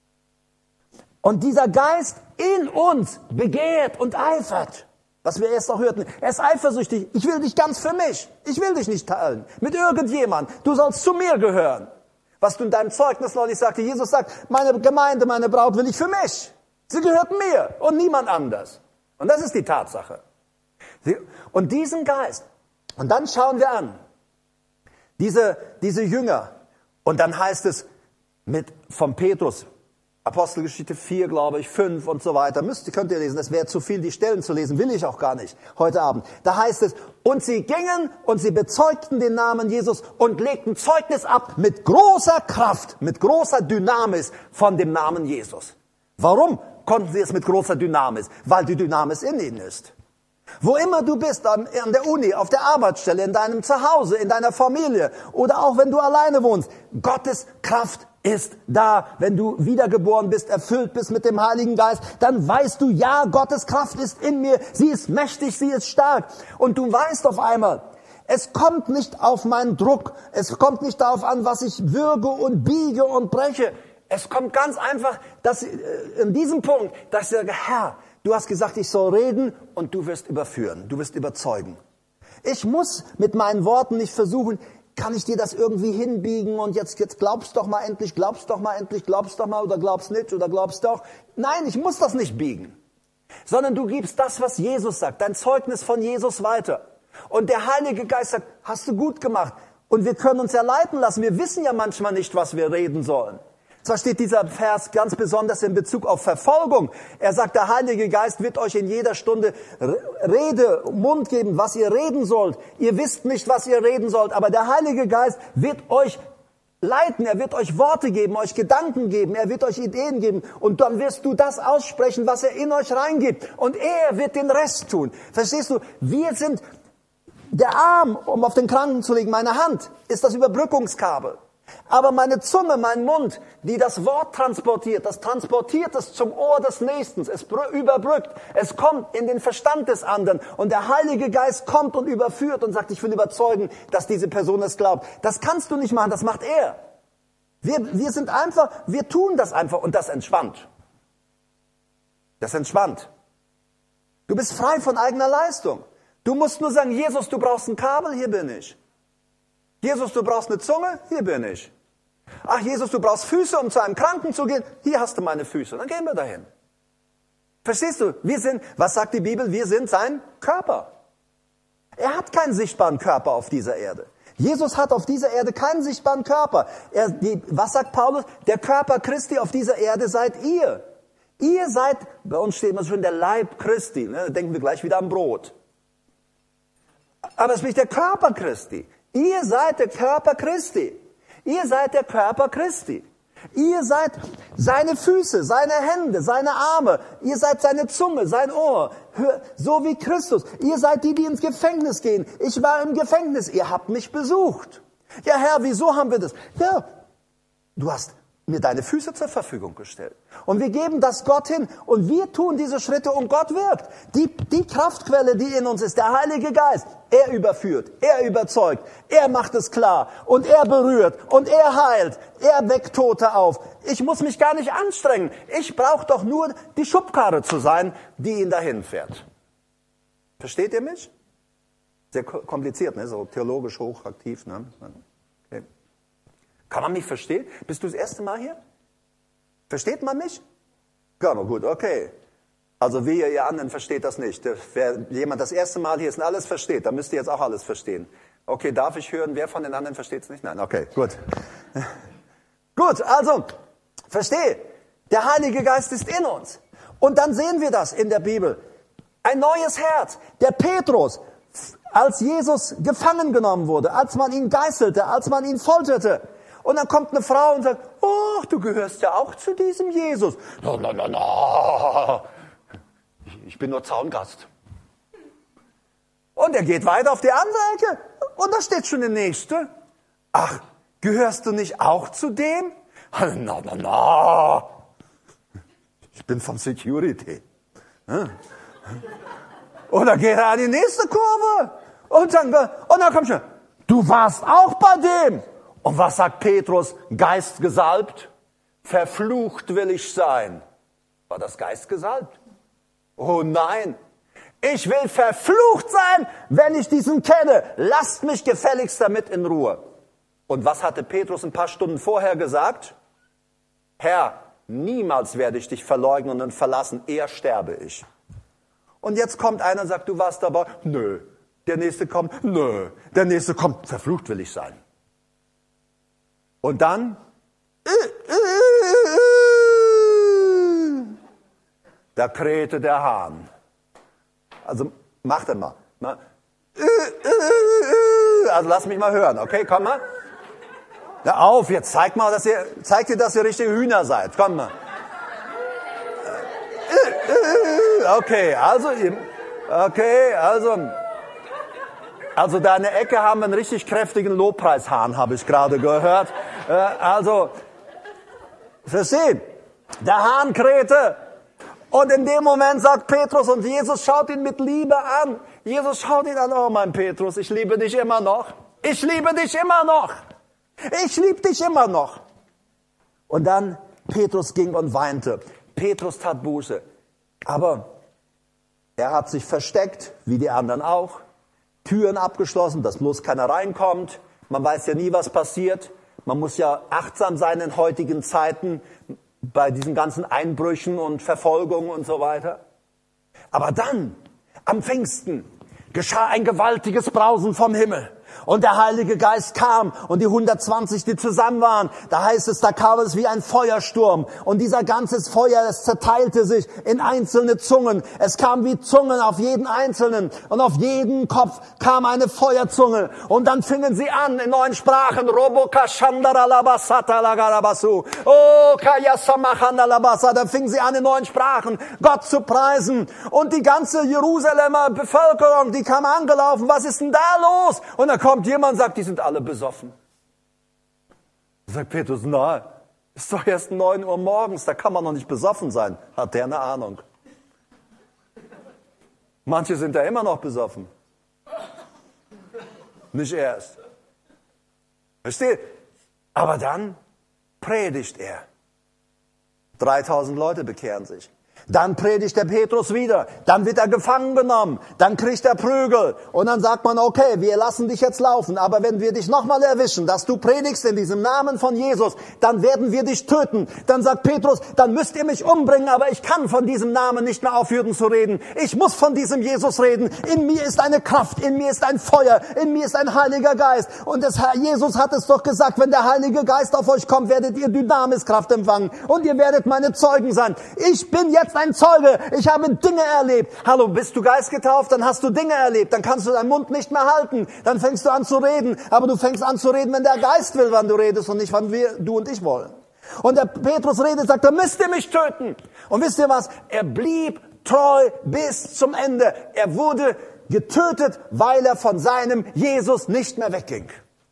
Und dieser Geist in uns begehrt und eifert. Was wir erst auch hörten. Er ist eifersüchtig. Ich will dich ganz für mich. Ich will dich nicht teilen mit irgendjemand. Du sollst zu mir gehören. Was du in deinem Zeugnis neulich sagte, Jesus sagt, meine Gemeinde, meine Braut will ich für mich. Sie gehört mir und niemand anders. Und das ist die Tatsache. Und diesen Geist, und dann schauen wir an, diese, diese Jünger, und dann heißt es mit von Petrus, Apostelgeschichte vier, glaube ich, fünf und so weiter. Müsst, könnt ihr lesen, das wäre zu viel, die Stellen zu lesen, will ich auch gar nicht heute Abend. Da heißt es, und sie gingen und sie bezeugten den Namen Jesus und legten Zeugnis ab mit großer Kraft, mit großer Dynamis von dem Namen Jesus. Warum konnten sie es mit großer Dynamis? Weil die Dynamis in ihnen ist. Wo immer du bist, an der Uni, auf der Arbeitsstelle, in deinem Zuhause, in deiner Familie oder auch wenn du alleine wohnst, Gottes Kraft ist da. Wenn du wiedergeboren bist, erfüllt bist mit dem Heiligen Geist, dann weißt du, ja, Gottes Kraft ist in mir, sie ist mächtig, sie ist stark. Und du weißt auf einmal, es kommt nicht auf meinen Druck, es kommt nicht darauf an, was ich würge und biege und breche. Es kommt ganz einfach, dass in diesem Punkt, dass ich sage, Herr, du hast gesagt, ich soll reden und du wirst überführen, du wirst überzeugen. Ich muss mit meinen Worten nicht versuchen, kann ich dir das irgendwie hinbiegen und jetzt, jetzt glaubst doch mal endlich, glaubst doch mal endlich, glaubst doch mal oder glaubst nicht oder glaubst doch. Nein, ich muss das nicht biegen, sondern du gibst das, was Jesus sagt, dein Zeugnis von Jesus weiter. Und der Heilige Geist sagt, hast du gut gemacht. Und wir können uns ja leiten lassen. Wir wissen ja manchmal nicht, was wir reden sollen. Zwar steht dieser Vers ganz besonders in Bezug auf Verfolgung. Er sagt, der Heilige Geist wird euch in jeder Stunde Rede, Mund geben, was ihr reden sollt. Ihr wisst nicht, was ihr reden sollt, aber der Heilige Geist wird euch leiten. Er wird euch Worte geben, euch Gedanken geben, er wird euch Ideen geben. Und dann wirst du das aussprechen, was er in euch reingibt. Und er wird den Rest tun. Verstehst du? Wir sind der Arm, um auf den Kranken zu legen. Meine Hand ist das Überbrückungskabel. Aber meine Zunge, mein Mund, die das Wort transportiert, das transportiert es zum Ohr des Nächsten. Es überbrückt, es kommt in den Verstand des anderen. Und der Heilige Geist kommt und überführt und sagt, ich will überzeugen, dass diese Person es glaubt. Das kannst du nicht machen, das macht er. Wir, wir sind einfach, wir tun das einfach und das entspannt. Das entspannt. Du bist frei von eigener Leistung. Du musst nur sagen, Jesus, du brauchst ein Kabel, hier bin ich. Jesus, du brauchst eine Zunge? Hier bin ich. Ach, Jesus, du brauchst Füße, um zu einem Kranken zu gehen? Hier hast du meine Füße. Dann gehen wir dahin. Verstehst du? Wir sind, was sagt die Bibel? Wir sind sein Körper. Er hat keinen sichtbaren Körper auf dieser Erde. Jesus hat auf dieser Erde keinen sichtbaren Körper. Er, die, was sagt Paulus? Der Körper Christi auf dieser Erde seid ihr. Ihr seid, bei uns steht immer schon der Leib Christi. Ne? Da denken wir gleich wieder am Brot. Aber es ist nicht der Körper Christi. Ihr seid der Körper Christi. Ihr seid der Körper Christi. Ihr seid seine Füße, seine Hände, seine Arme. Ihr seid seine Zunge, sein Ohr. So wie Christus. Ihr seid die, die ins Gefängnis gehen. Ich war im Gefängnis. Ihr habt mich besucht. Ja, Herr, wieso haben wir das? Ja, du hast mir deine Füße zur Verfügung gestellt. Und wir geben das Gott hin und wir tun diese Schritte und Gott wirkt. Die, die Kraftquelle, die in uns ist, der Heilige Geist, er überführt, er überzeugt, er macht es klar und er berührt und er heilt, er weckt Tote auf. Ich muss mich gar nicht anstrengen. Ich brauche doch nur die Schubkarre zu sein, die ihn dahin fährt. Versteht ihr mich? Sehr kompliziert, ne? So theologisch hochaktiv, ne? Okay. Kann man mich verstehen? Bist du das erste Mal hier? Versteht man mich? Ja, na gut, okay. Also wir, ihr anderen, versteht das nicht. Wer jemand das erste Mal hier ist und alles versteht, dann müsst ihr jetzt auch alles verstehen. Okay, darf ich hören, wer von den anderen versteht es nicht? Nein, okay, gut. Gut, also, verstehe. Der Heilige Geist ist in uns. Und dann sehen wir das in der Bibel. Ein neues Herz. Der Petrus, als Jesus gefangen genommen wurde, als man ihn geißelte, als man ihn folterte, und dann kommt eine Frau und sagt, oh, du gehörst ja auch zu diesem Jesus. No, no, no, no. Ich bin nur Zaungast. Und er geht weiter auf die andere Ecke. Und da steht schon der Nächste. Ach, gehörst du nicht auch zu dem? No, no, no. Ich bin vom Security. Und dann geht er an die nächste Kurve. Und dann, und dann kommt schon, du warst auch bei dem. Und was sagt Petrus? Geistgesalbt? Verflucht will ich sein. War das geistgesalbt? Oh nein. Ich will verflucht sein, wenn ich diesen kenne. Lasst mich gefälligst damit in Ruhe. Und was hatte Petrus ein paar Stunden vorher gesagt? Herr, niemals werde ich dich verleugnen und verlassen, eher sterbe ich. Und jetzt kommt einer und sagt, du warst dabei. Nö. Der nächste kommt, nö. Der nächste kommt, verflucht will ich sein. Und dann, da krähte der Hahn. Also mach das mal. Also lass mich mal hören, okay, komm mal. Na auf, jetzt zeig mal, dass ihr, zeigt ihr, dass ihr richtige Hühner seid. Komm mal. Okay, also, okay, also, also da in der Ecke haben wir einen richtig kräftigen Lobpreishahn, habe ich gerade gehört. Also, versteht, der Hahn krähte. Und in dem Moment sagt Petrus, und Jesus schaut ihn mit Liebe an. Jesus schaut ihn an, oh mein Petrus, ich liebe dich immer noch. Ich liebe dich immer noch. Ich liebe dich immer noch. Und dann Petrus ging und weinte. Petrus tat Buße. Aber er hat sich versteckt, wie die anderen auch. Türen abgeschlossen, dass bloß keiner reinkommt. Man weiß ja nie, was passiert. Man muss ja achtsam sein in heutigen Zeiten bei diesen ganzen Einbrüchen und Verfolgungen und so weiter. Aber dann, am Pfingsten, geschah ein gewaltiges Brausen vom Himmel. Und der Heilige Geist kam und die hundertzwanzig, die zusammen waren, da heißt es, da kam es wie ein Feuersturm. Und dieser ganze Feuer, es zerteilte sich in einzelne Zungen. Es kam wie Zungen auf jeden Einzelnen. Und auf jeden Kopf kam eine Feuerzunge. Und dann fingen sie an in neuen Sprachen. Oh, da fingen sie an in neuen Sprachen, Gott zu preisen. Und die ganze Jerusalemer Bevölkerung, die kam angelaufen. Was ist denn da los? Und dann kommt jemand und sagt, die sind alle besoffen. Da sagt Petrus, nein, ist doch erst neun Uhr morgens, da kann man noch nicht besoffen sein. Hat der eine Ahnung? Manche sind da immer noch besoffen. Nicht erst. Versteht? Aber dann predigt er. dreitausend Leute bekehren sich. Dann predigt der Petrus wieder, dann wird er gefangen genommen, dann kriegt er Prügel und dann sagt man, okay, wir lassen dich jetzt laufen, aber wenn wir dich nochmal erwischen, dass du predigst in diesem Namen von Jesus, dann werden wir dich töten. Dann sagt Petrus, dann müsst ihr mich umbringen, aber ich kann von diesem Namen nicht mehr aufhören zu reden. Ich muss von diesem Jesus reden. In mir ist eine Kraft, in mir ist ein Feuer, in mir ist ein Heiliger Geist. Und das Herr Jesus hat es doch gesagt, wenn der Heilige Geist auf euch kommt, werdet ihr Dynamiskraft empfangen und ihr werdet meine Zeugen sein. Ich bin jetzt ein Zeuge. Ich habe Dinge erlebt. Hallo, bist du geistgetauft? Dann hast du Dinge erlebt. Dann kannst du deinen Mund nicht mehr halten. Dann fängst du an zu reden. Aber du fängst an zu reden, wenn der Geist will, wann du redest und nicht, wann wir, du und ich wollen. Und der Petrus redet, sagt, da müsst ihr mich töten. Und wisst ihr was? Er blieb treu bis zum Ende. Er wurde getötet, weil er von seinem Jesus nicht mehr wegging.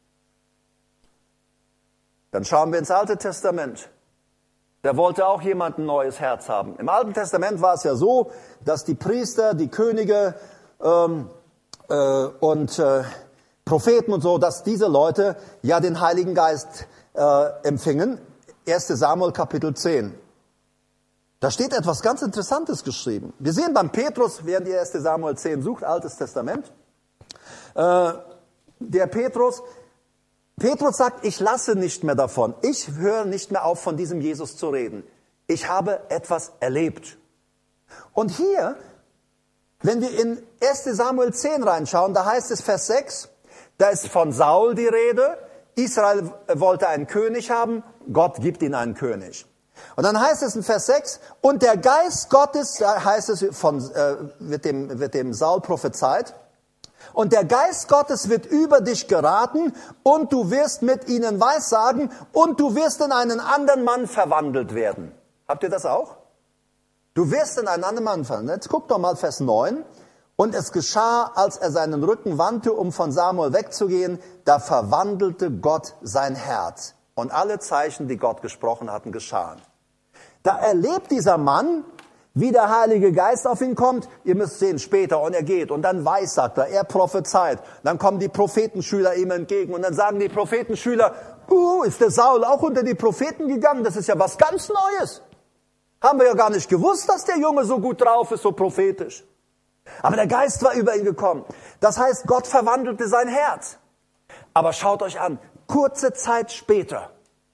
Dann schauen wir ins Alte Testament. Da wollte auch jemand ein neues Herz haben. Im Alten Testament war es ja so, dass die Priester, die Könige ähm, äh, und äh, Propheten und so, dass diese Leute ja den Heiligen Geist äh, empfingen. erster Samuel Kapitel zehn. Da steht etwas ganz Interessantes geschrieben. Wir sehen beim Petrus, während ihr erster Samuel zehn sucht, Altes Testament, äh, der Petrus... Petrus sagt, ich lasse nicht mehr davon. Ich höre nicht mehr auf, von diesem Jesus zu reden. Ich habe etwas erlebt. Und hier, wenn wir in erster Samuel zehn reinschauen, da heißt es Vers sechs, da ist von Saul die Rede. Israel wollte einen König haben, Gott gibt ihnen einen König. Und dann heißt es in Vers sechs, und der Geist Gottes, da heißt es, von, äh, wird, dem, wird dem Saul prophezeit, und der Geist Gottes wird über dich geraten und du wirst mit ihnen Weissagen und du wirst in einen anderen Mann verwandelt werden. Habt ihr das auch? Du wirst in einen anderen Mann verwandelt. Jetzt guckt doch mal Vers neun. Und es geschah, als er seinen Rücken wandte, um von Samuel wegzugehen, da verwandelte Gott sein Herz. Und alle Zeichen, die Gott gesprochen hatten, geschahen. Da erlebt dieser Mann, wie der Heilige Geist auf ihn kommt. Ihr müsst sehen, später, und er geht. Und dann weissagt er, er prophezeit. Dann kommen die Prophetenschüler ihm entgegen. Und dann sagen die Prophetenschüler, uh, ist der Saul auch unter die Propheten gegangen? Das ist ja was ganz Neues. Haben wir ja gar nicht gewusst, dass der Junge so gut drauf ist, so prophetisch. Aber der Geist war über ihn gekommen. Das heißt, Gott verwandelte sein Herz. Aber schaut euch an, kurze Zeit später,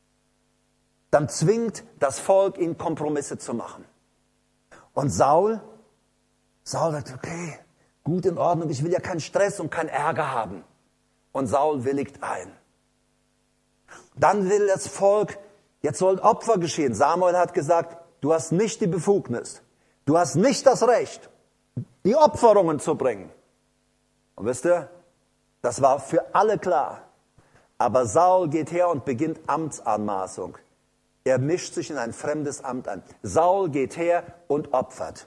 dann zwingt das Volk ihn, Kompromisse zu machen. Und Saul, Saul sagt, okay, gut, in Ordnung, ich will ja keinen Stress und keinen Ärger haben. Und Saul willigt ein. Dann will das Volk, jetzt sollen Opfer geschehen. Samuel hat gesagt, du hast nicht die Befugnis, du hast nicht das Recht, die Opferungen zu bringen. Und wisst ihr, das war für alle klar. Aber Saul geht her und beginnt Amtsanmaßung. Er mischt sich in ein fremdes Amt ein. Saul geht her und opfert.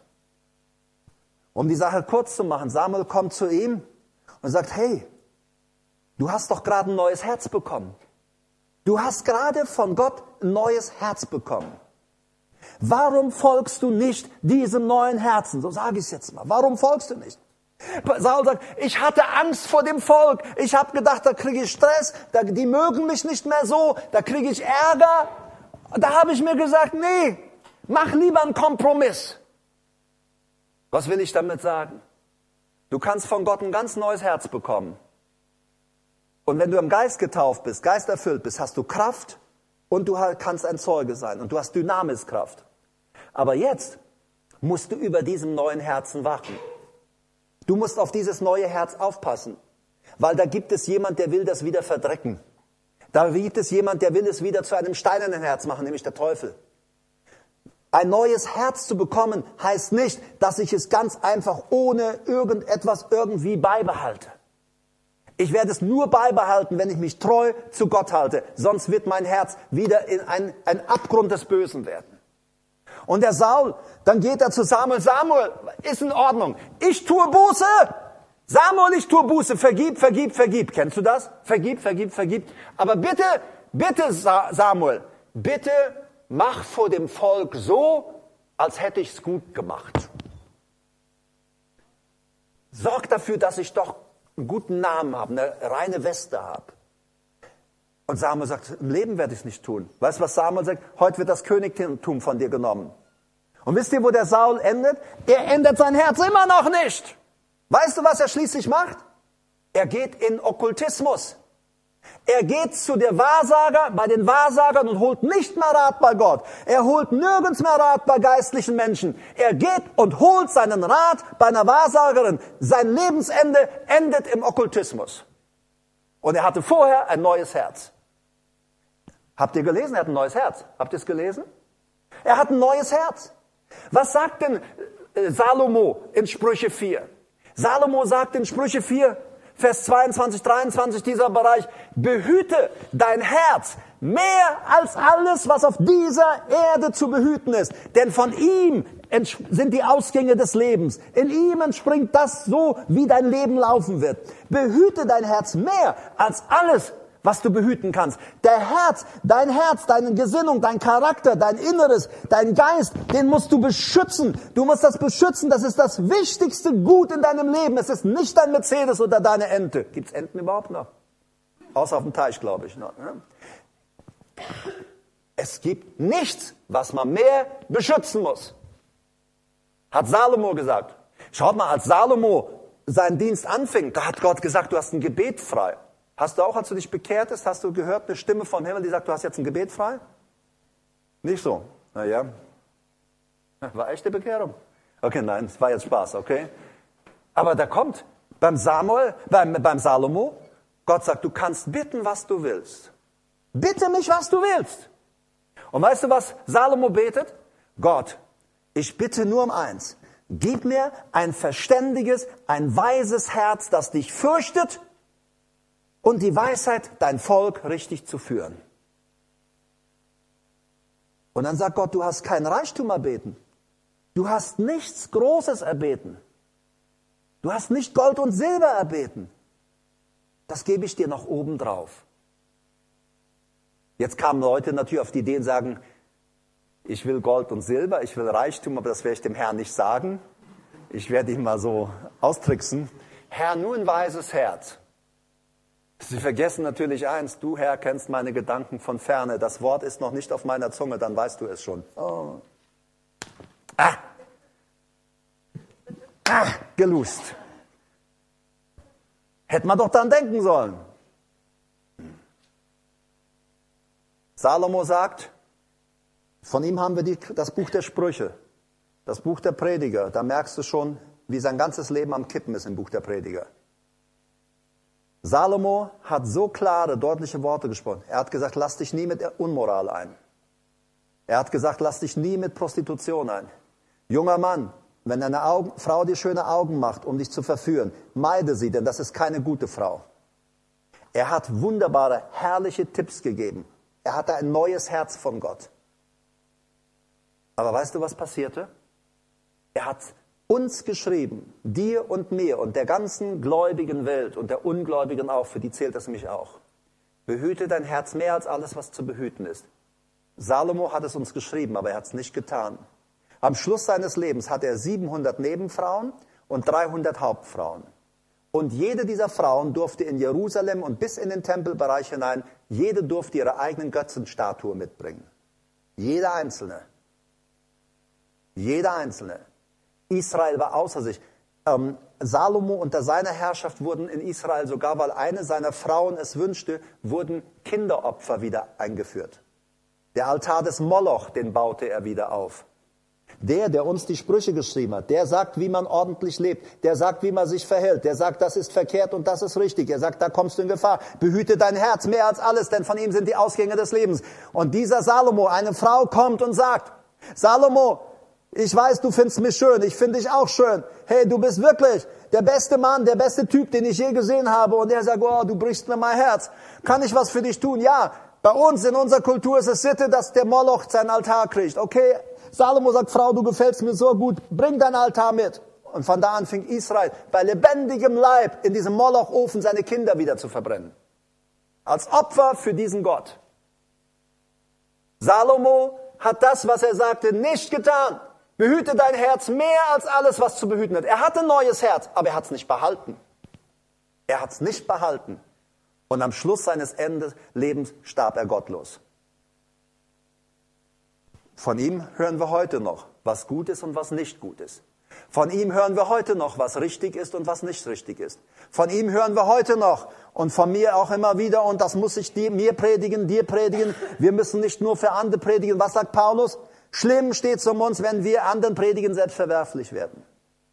Um die Sache kurz zu machen, Samuel kommt zu ihm und sagt, hey, du hast doch gerade ein neues Herz bekommen. Du hast gerade von Gott ein neues Herz bekommen. Warum folgst du nicht diesem neuen Herzen? So sage ich es jetzt mal. Warum folgst du nicht? Saul sagt, ich hatte Angst vor dem Volk. Ich habe gedacht, da kriege ich Stress, da, die mögen mich nicht mehr so, da kriege ich Ärger. Da habe ich mir gesagt, nee, mach lieber einen Kompromiss. Was will ich damit sagen? Du kannst von Gott ein ganz neues Herz bekommen. Und wenn du im Geist getauft bist, geisterfüllt bist, hast du Kraft und du kannst ein Zeuge sein und du hast Dynamiskraft. Aber jetzt musst du über diesem neuen Herzen wachen. Du musst auf dieses neue Herz aufpassen, weil da gibt es jemand, der will das wieder verdrecken. Da gibt es jemand, der will es wieder zu einem steinernen Herz machen, nämlich der Teufel. Ein neues Herz zu bekommen, heißt nicht, dass ich es ganz einfach ohne irgendetwas irgendwie beibehalte. Ich werde es nur beibehalten, wenn ich mich treu zu Gott halte. Sonst wird mein Herz wieder in ein, ein Abgrund des Bösen werden. Und der Saul, dann geht er zu Samuel. Samuel, ist in Ordnung. Ich tue Buße. Samuel, ich tue Buße, vergib, vergib, vergib. Kennst du das? Vergib, vergib, vergib. Aber bitte, bitte Samuel, bitte mach vor dem Volk so, als hätte ich es gut gemacht. Sorg dafür, dass ich doch einen guten Namen habe, eine reine Weste habe. Und Samuel sagt, im Leben werde ich es nicht tun. Weißt du, was Samuel sagt? Heute wird das Königtum von dir genommen. Und wisst ihr, wo der Saul endet? Er ändert sein Herz immer noch nicht. Weißt du, was er schließlich macht? Er geht in Okkultismus. Er geht zu der Wahrsager, bei den Wahrsagern und holt nicht mehr Rat bei Gott. Er holt nirgends mehr Rat bei geistlichen Menschen. Er geht und holt seinen Rat bei einer Wahrsagerin. Sein Lebensende endet im Okkultismus. Und er hatte vorher ein neues Herz. Habt ihr gelesen? Er hat ein neues Herz. Habt ihr es gelesen? Er hat ein neues Herz. Was sagt denn Salomo in Sprüche vier? Salomo sagt in Sprüche vier, Vers zweiundzwanzig, dreiundzwanzig, dieser Bereich, behüte dein Herz mehr als alles, was auf dieser Erde zu behüten ist. Denn von ihm sind die Ausgänge des Lebens. In ihm entspringt das so, wie dein Leben laufen wird. Behüte dein Herz mehr als alles, was du behüten kannst. Der Herz, dein Herz, deine Gesinnung, dein Charakter, dein Inneres, dein Geist, den musst du beschützen. Du musst das beschützen. Das ist das wichtigste Gut in deinem Leben. Es ist nicht dein Mercedes oder deine Ente. Gibt's Enten überhaupt noch? Außer auf dem Teich, glaube ich noch. Es gibt nichts, was man mehr beschützen muss. Hat Salomo gesagt. Schaut mal, als Salomo seinen Dienst anfing, da hat Gott gesagt, du hast ein Gebet frei. Hast du auch, als du dich bekehrt hast, hast du gehört, eine Stimme vom Himmel, die sagt, du hast jetzt ein Gebet frei? Nicht so. Naja, war echte Bekehrung. Okay, nein, es war jetzt Spaß, okay? Aber da kommt beim Samuel, beim, beim Salomo, Gott sagt, du kannst bitten, was du willst. Bitte mich, was du willst. Und weißt du, was Salomo betet? Gott, ich bitte nur um eins. Gib mir ein verständiges, ein weises Herz, das dich fürchtet, und die Weisheit, dein Volk richtig zu führen. Und dann sagt Gott, du hast kein Reichtum erbeten. Du hast nichts Großes erbeten. Du hast nicht Gold und Silber erbeten. Das gebe ich dir noch obendrauf. Jetzt kamen Leute natürlich auf die Idee und sagen, Ich will Gold und Silber, ich will Reichtum, aber das werde ich dem Herrn nicht sagen. Ich werde ihn mal so austricksen. Herr, nur ein weises Herz. Sie vergessen natürlich eins, du Herr kennst meine Gedanken von ferne. Das Wort ist noch nicht auf meiner Zunge, dann weißt du es schon. Oh. Ah. Ah, gelust. Hätte man doch dann denken sollen. Salomo sagt, von ihm haben wir die, das Buch der Sprüche, das Buch der Prediger. Da merkst du schon, wie sein ganzes Leben am Kippen ist im Buch der Prediger. Salomo hat so klare, deutliche Worte gesprochen. Er hat gesagt, lass dich nie mit Unmoral ein. Er hat gesagt, lass dich nie mit Prostitution ein. Junger Mann, wenn eine Augen, Frau dir schöne Augen macht, um dich zu verführen, meide sie, denn das ist keine gute Frau. Er hat wunderbare, herrliche Tipps gegeben. Er hatte ein neues Herz von Gott. Aber weißt du, was passierte? Er hat uns geschrieben, dir und mir und der ganzen gläubigen Welt und der Ungläubigen auch, für die zählt es mich auch. Behüte dein Herz mehr als alles, was zu behüten ist. Salomo hat es uns geschrieben, aber er hat es nicht getan. Am Schluss seines Lebens hatte er siebenhundert Nebenfrauen und dreihundert Hauptfrauen. Und jede dieser Frauen durfte in Jerusalem und bis in den Tempelbereich hinein, jede durfte ihre eigenen Götzenstatue mitbringen. Jede einzelne. Jeder Einzelne. Israel war außer sich. Ähm, Salomo unter seiner Herrschaft wurden in Israel sogar, weil eine seiner Frauen es wünschte, wurden Kinderopfer wieder eingeführt. Der Altar des Moloch, den baute er wieder auf. Der, der uns die Sprüche geschrieben hat, der sagt, wie man ordentlich lebt, der sagt, wie man sich verhält, der sagt, das ist verkehrt und das ist richtig, er sagt, da kommst du in Gefahr. Behüte dein Herz mehr als alles, denn von ihm sind die Ausgänge des Lebens. Und dieser Salomo, eine Frau kommt und sagt, Salomo, ich weiß, du findest mich schön, ich finde dich auch schön. Hey, du bist wirklich der beste Mann, der beste Typ, den ich je gesehen habe. Und er sagt, oh, du brichst mir mein Herz. Kann ich was für dich tun? Ja, bei uns in unserer Kultur ist es Sitte, dass der Moloch seinen Altar kriegt. Okay, Salomo sagt, Frau, du gefällst mir so gut, bring deinen Altar mit. Und von da an fing Israel bei lebendigem Leib in diesem Molochofen seine Kinder wieder zu verbrennen. Als Opfer für diesen Gott. Salomo hat das, was er sagte, nicht getan. Behüte dein Herz mehr als alles, was zu behüten hat. Er hatte ein neues Herz, aber er hat es nicht behalten. Er hat es nicht behalten. Und am Schluss seines Endes Lebens starb er gottlos. Von ihm hören wir heute noch, was gut ist und was nicht gut ist. Von ihm hören wir heute noch, was richtig ist und was nicht richtig ist. Von ihm hören wir heute noch und von mir auch immer wieder, und das muss ich dir, mir predigen, dir predigen. Wir müssen nicht nur für andere predigen. Was sagt Paulus? Schlimm steht's um uns, wenn wir anderen predigen, selbst verwerflich werden.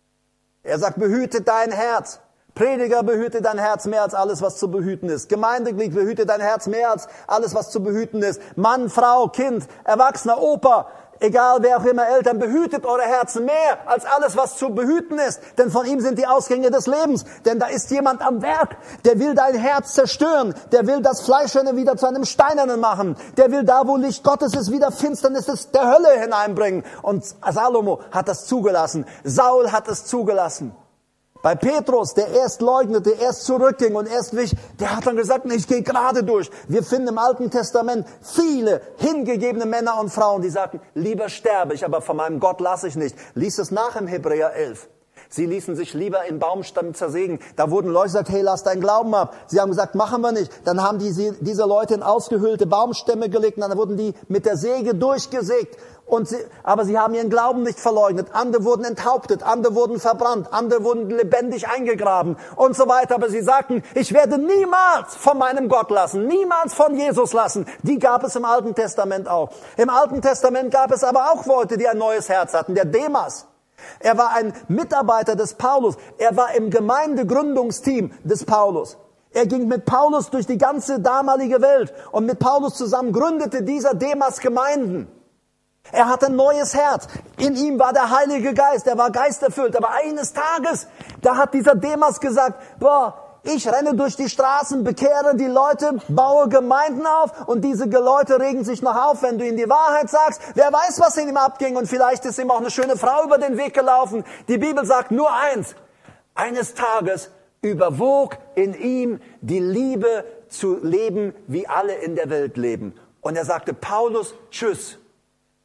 Er sagt, behüte dein Herz. Prediger, behüte dein Herz mehr als alles, was zu behüten ist. Gemeindeglied, behüte dein Herz mehr als alles, was zu behüten ist. Mann, Frau, Kind, Erwachsener, Opa, egal wer auch immer, Eltern, behütet eure Herzen mehr als alles, was zu behüten ist. Denn von ihm sind die Ausgänge des Lebens. Denn da ist jemand am Werk, der will dein Herz zerstören. Der will das Fleischerne wieder zu einem Steinernen machen. Der will da, wo Licht Gottes ist, wieder Finsternis der Hölle hineinbringen. Und Salomo hat das zugelassen. Saul hat es zugelassen. Bei Petrus, der erst leugnete, erst zurückging und erst wich, der hat dann gesagt, ich gehe gerade durch. Wir finden im Alten Testament viele hingegebene Männer und Frauen, die sagten, lieber sterbe ich, aber von meinem Gott lasse ich nicht. Lies es nach im Hebräer elf. Sie ließen sich lieber in Baumstämmen zersägen. Da wurden Leute gesagt, hey, lass deinen Glauben ab. Sie haben gesagt, machen wir nicht. Dann haben die, diese Leute in ausgehöhlte Baumstämme gelegt und dann wurden die mit der Säge durchgesägt. Und sie, aber sie haben ihren Glauben nicht verleugnet. Andere wurden enthauptet, andere wurden verbrannt, andere wurden lebendig eingegraben und so weiter. Aber sie sagten, ich werde niemals von meinem Gott lassen, niemals von Jesus lassen. Die gab es im Alten Testament auch. Im Alten Testament gab es aber auch Leute, die ein neues Herz hatten. Der Demas. Er war ein Mitarbeiter des Paulus. Er war im Gemeindegründungsteam des Paulus. Er ging mit Paulus durch die ganze damalige Welt. Und mit Paulus zusammen gründete dieser Demas Gemeinden. Er hatte ein neues Herz. In ihm war der Heilige Geist. Er war geisterfüllt. Aber eines Tages, da hat dieser Demas gesagt, boah, ich renne durch die Straßen, bekehre die Leute, baue Gemeinden auf und diese Leute regen sich noch auf, wenn du ihnen die Wahrheit sagst. Wer weiß, was in ihm abging und vielleicht ist ihm auch eine schöne Frau über den Weg gelaufen. Die Bibel sagt nur eins. Eines Tages überwog in ihm die Liebe zu leben, wie alle in der Welt leben. Und er sagte, Paulus, tschüss.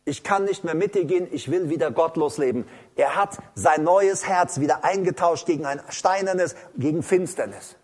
Ich kann nicht mehr mit dir gehen, ich will wieder gottlos leben. Er hat sein neues Herz wieder eingetauscht gegen ein steinernes, gegen Finsternis.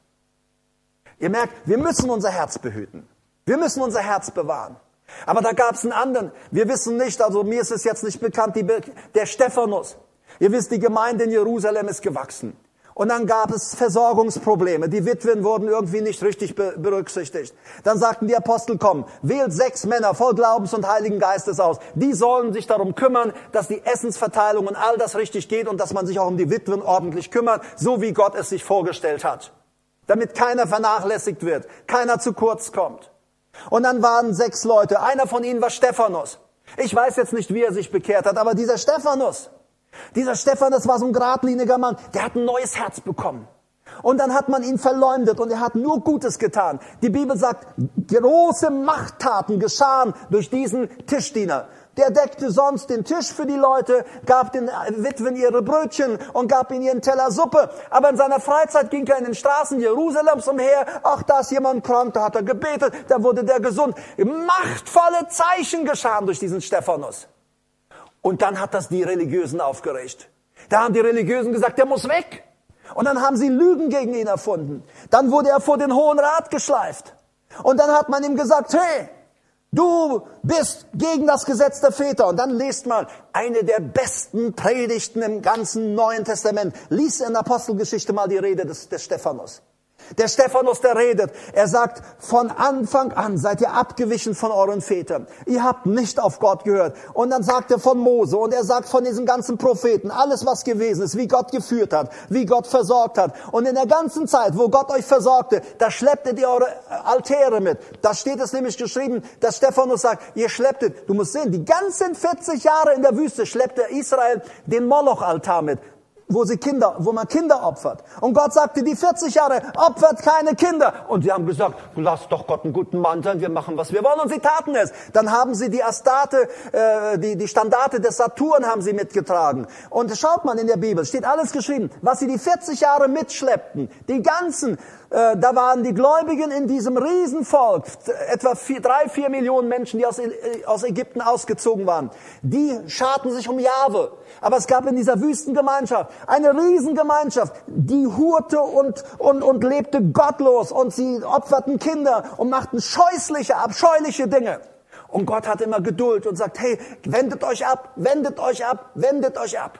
Ihr merkt, wir müssen unser Herz behüten. Wir müssen unser Herz bewahren. Aber da gab es einen anderen. Wir wissen nicht, also mir ist es jetzt nicht bekannt, die, der Stephanus. Ihr wisst, die Gemeinde in Jerusalem ist gewachsen. Und dann gab es Versorgungsprobleme. Die Witwen wurden irgendwie nicht richtig berücksichtigt. Dann sagten die Apostel, komm, wählt sechs Männer voll Glaubens und Heiligen Geistes aus. Die sollen sich darum kümmern, dass die Essensverteilung und all das richtig geht und dass man sich auch um die Witwen ordentlich kümmert, so wie Gott es sich vorgestellt hat. Damit keiner vernachlässigt wird, keiner zu kurz kommt. Und dann waren sechs Leute. Einer von ihnen war Stephanus. Ich weiß jetzt nicht, wie er sich bekehrt hat, aber dieser Stephanus, Dieser Stephanus war so ein geradliniger Mann, der hat ein neues Herz bekommen. Und dann hat man ihn verleumdet und er hat nur Gutes getan. Die Bibel sagt, große Machttaten geschahen durch diesen Tischdiener. Der deckte sonst den Tisch für die Leute, gab den Witwen ihre Brötchen und gab ihnen ihren Teller Suppe. Aber in seiner Freizeit ging er in den Straßen Jerusalems umher. Ach, da ist jemand krank, da hat er gebetet, da wurde der gesund. Machtvolle Zeichen geschahen durch diesen Stephanus. Und dann hat das die Religiösen aufgeregt. Da haben die Religiösen gesagt, der muss weg. Und dann haben sie Lügen gegen ihn erfunden. Dann wurde er vor den Hohen Rat geschleift. Und dann hat man ihm gesagt, hey, du bist gegen das Gesetz der Väter. Und dann lest mal eine der besten Predigten im ganzen Neuen Testament. Lies in der Apostelgeschichte mal die Rede des, des Stephanus. Der Stephanus, der redet, er sagt, von Anfang an seid ihr abgewichen von euren Vätern. Ihr habt nicht auf Gott gehört. Und dann sagt er von Mose und er sagt von diesen ganzen Propheten, alles was gewesen ist, wie Gott geführt hat, wie Gott versorgt hat. Und in der ganzen Zeit, wo Gott euch versorgte, da schlepptet ihr eure Altäre mit. Da steht es nämlich geschrieben, dass Stephanus sagt, ihr schlepptet, du musst sehen, die ganzen vierzig Jahre in der Wüste schleppte Israel den Moloch-Altar mit. Wo sie Kinder, wo man Kinder opfert. Und Gott sagte, die vierzig Jahre opfert keine Kinder. Und sie haben gesagt, lass doch Gott einen guten Mann sein, wir machen, was wir wollen. Und sie taten es. Dann haben sie die Astarte, äh, die, die Standarte des Saturn haben sie mitgetragen. Und schaut mal in der Bibel, steht alles geschrieben, was sie die vierzig Jahre mitschleppten. Die ganzen, äh, da waren die Gläubigen in diesem Riesenvolk, etwa vier, drei, vier Millionen Menschen, die aus, aus Ägypten ausgezogen waren. Die scharten sich um Jahwe. Aber es gab in dieser Wüstengemeinschaft eine Riesengemeinschaft, die hurte und, und, und lebte gottlos und sie opferten Kinder und machten scheußliche, abscheuliche Dinge. Und Gott hat immer Geduld und sagt, hey, wendet euch ab, wendet euch ab, wendet euch ab.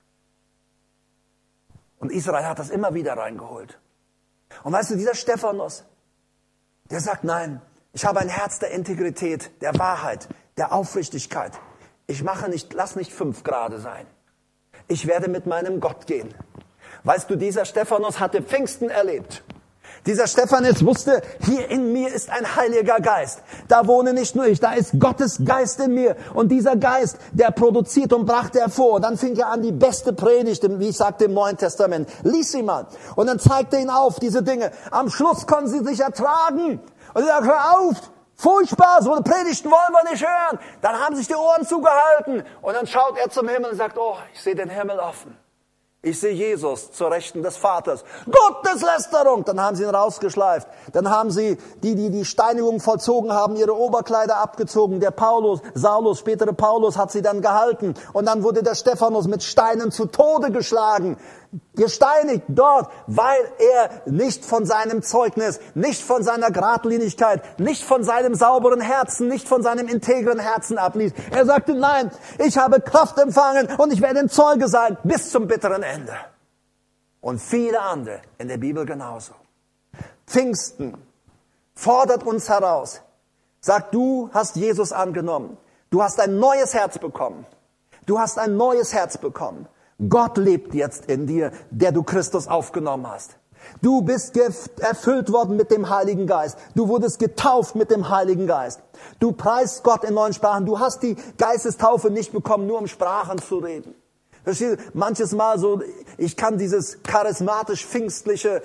Und Israel hat das immer wieder reingeholt. Und weißt du, dieser Stephanus, der sagt, nein, ich habe ein Herz der Integrität, der Wahrheit, der Aufrichtigkeit. Ich mache nicht, lass nicht fünf Grade sein. Ich werde mit meinem Gott gehen. Weißt du, dieser Stephanus hatte Pfingsten erlebt. Dieser Stephanus wusste, hier in mir ist ein Heiliger Geist. Da wohne nicht nur ich, da ist Gottes Geist in mir. Und dieser Geist, der produziert und brachte hervor. Und dann fing er an, die beste Predigt, wie ich sagte, im Neuen Testament. Lies sie mal. Und dann zeigte er ihn auf, diese Dinge. Am Schluss konnten sie sich ertragen. Und er sagt, hör auf! Furchtbar, so eine Predigten wollen wir nicht hören. Dann haben sich die Ohren zugehalten. Und dann schaut er zum Himmel und sagt, oh, ich sehe den Himmel offen. Ich sehe Jesus zur Rechten des Vaters. Gotteslästerung! Dann haben sie ihn rausgeschleift. Dann haben sie, die, die die Steinigung vollzogen haben, ihre Oberkleider abgezogen. Der Paulus, Saulus, spätere Paulus hat sie dann gehalten. Und dann wurde der Stephanus mit Steinen zu Tode geschlagen. Gesteinigt dort, weil er nicht von seinem Zeugnis, nicht von seiner Gradlinigkeit, nicht von seinem sauberen Herzen, nicht von seinem integren Herzen abließ. Er sagte, nein, ich habe Kraft empfangen und ich werde ein Zeuge sein bis zum bitteren Ende. Und viele andere in der Bibel genauso. Pfingsten fordert uns heraus. Sagt, du hast Jesus angenommen. Du hast ein neues Herz bekommen. Du hast ein neues Herz bekommen. Gott lebt jetzt in dir, der du Christus aufgenommen hast. Du bist erfüllt worden mit dem Heiligen Geist. Du wurdest getauft mit dem Heiligen Geist. Du preist Gott in neuen Sprachen. Du hast die Geistestaufe nicht bekommen, nur um Sprachen zu reden. Verstehst du? Manches Mal so, ich kann dieses charismatisch-pfingstliche,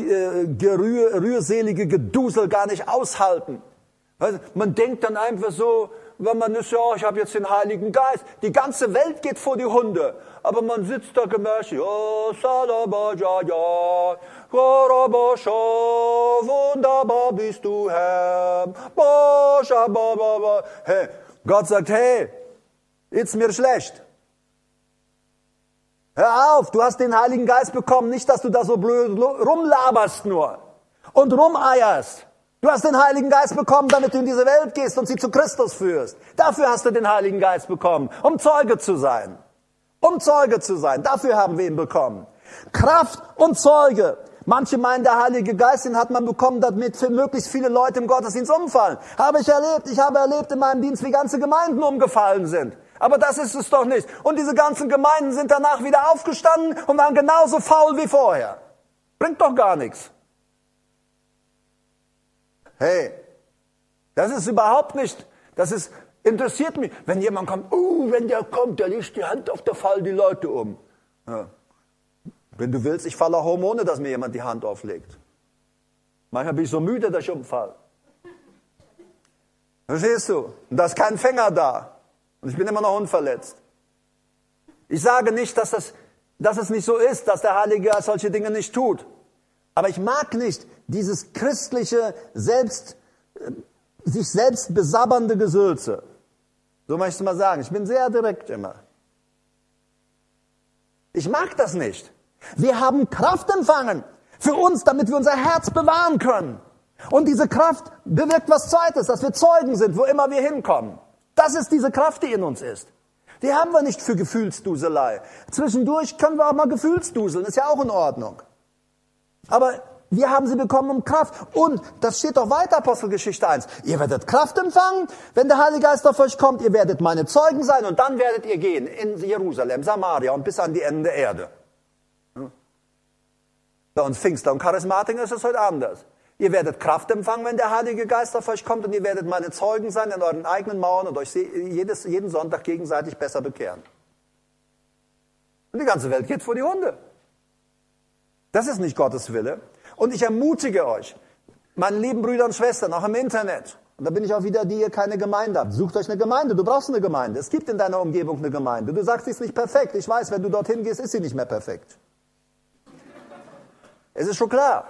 gerühr, rührselige Gedusel gar nicht aushalten. Man denkt dann einfach so, wenn man ist, ja, ich habe jetzt den Heiligen Geist. Die ganze Welt geht vor die Hunde. Aber man sitzt da gemächlich. Oh, Salabajaya, Korabasha, wunderbar bist du, Herr. Hey, Gott sagt, hey, Ist mir schlecht. Hör auf, du hast den Heiligen Geist bekommen, nicht, dass du da so blöd rumlaberst nur und rumeierst. Du hast den Heiligen Geist bekommen, damit du in diese Welt gehst und sie zu Christus führst. Dafür hast du den Heiligen Geist bekommen, um Zeuge zu sein. Um Zeuge zu sein, dafür haben wir ihn bekommen. Kraft und Zeuge. Manche meinen, der Heilige Geist, den hat man bekommen, damit für möglichst viele Leute im Gottesdienst umfallen. Habe ich erlebt. Ich habe erlebt in meinem Dienst, wie ganze Gemeinden umgefallen sind. Aber das ist es doch nicht. Und diese ganzen Gemeinden sind danach wieder aufgestanden und waren genauso faul wie vorher. Bringt doch gar nichts. Hey, das ist überhaupt nicht, das ist, interessiert mich. Wenn jemand kommt, uh, wenn der kommt, der legt die Hand auf, da fallen die Leute um. Ja. Wenn du willst, ich falle auch um, ohne dass mir jemand die Hand auflegt. Manchmal bin ich so müde, dass ich umfalle. Verstehst du? Und da ist kein Fänger da. Und ich bin immer noch unverletzt. Ich sage nicht, dass, das, dass es nicht so ist, dass der Heilige Geist solche Dinge nicht tut. Aber ich mag nicht dieses christliche, selbst, sich selbst besabbernde Gesülze. So möchte ich mal sagen. Ich bin sehr direkt immer. Ich mag das nicht. Wir haben Kraft empfangen für uns, damit wir unser Herz bewahren können. Und diese Kraft bewirkt was Zweites, dass wir Zeugen sind, wo immer wir hinkommen. Das ist diese Kraft, die in uns ist. Die haben wir nicht für Gefühlsduselei. Zwischendurch können wir auch mal Gefühlsduseln, ist ja auch in Ordnung. Aber wir haben sie bekommen um Kraft. Und das steht doch weiter, Apostelgeschichte eins. Ihr werdet Kraft empfangen, wenn der Heilige Geist auf euch kommt. Ihr werdet meine Zeugen sein und dann werdet ihr gehen in Jerusalem, Samaria und bis an die Enden der Erde. Bei uns Pfingster und Charismatiker ist es heute anders. Ihr werdet Kraft empfangen, wenn der Heilige Geist auf euch kommt und ihr werdet meine Zeugen sein in euren eigenen Mauern und euch jedes, jeden Sonntag gegenseitig besser bekehren. Und die ganze Welt geht vor die Hunde. Das ist nicht Gottes Wille. Und ich ermutige euch, meine lieben Brüder und Schwestern, auch im Internet, und da bin ich auch wieder, die ihr keine Gemeinde habt. Sucht euch eine Gemeinde, du brauchst eine Gemeinde. Es gibt in deiner Umgebung eine Gemeinde. Du sagst, sie ist nicht perfekt. Ich weiß, wenn du dorthin gehst, ist sie nicht mehr perfekt. Es ist schon klar.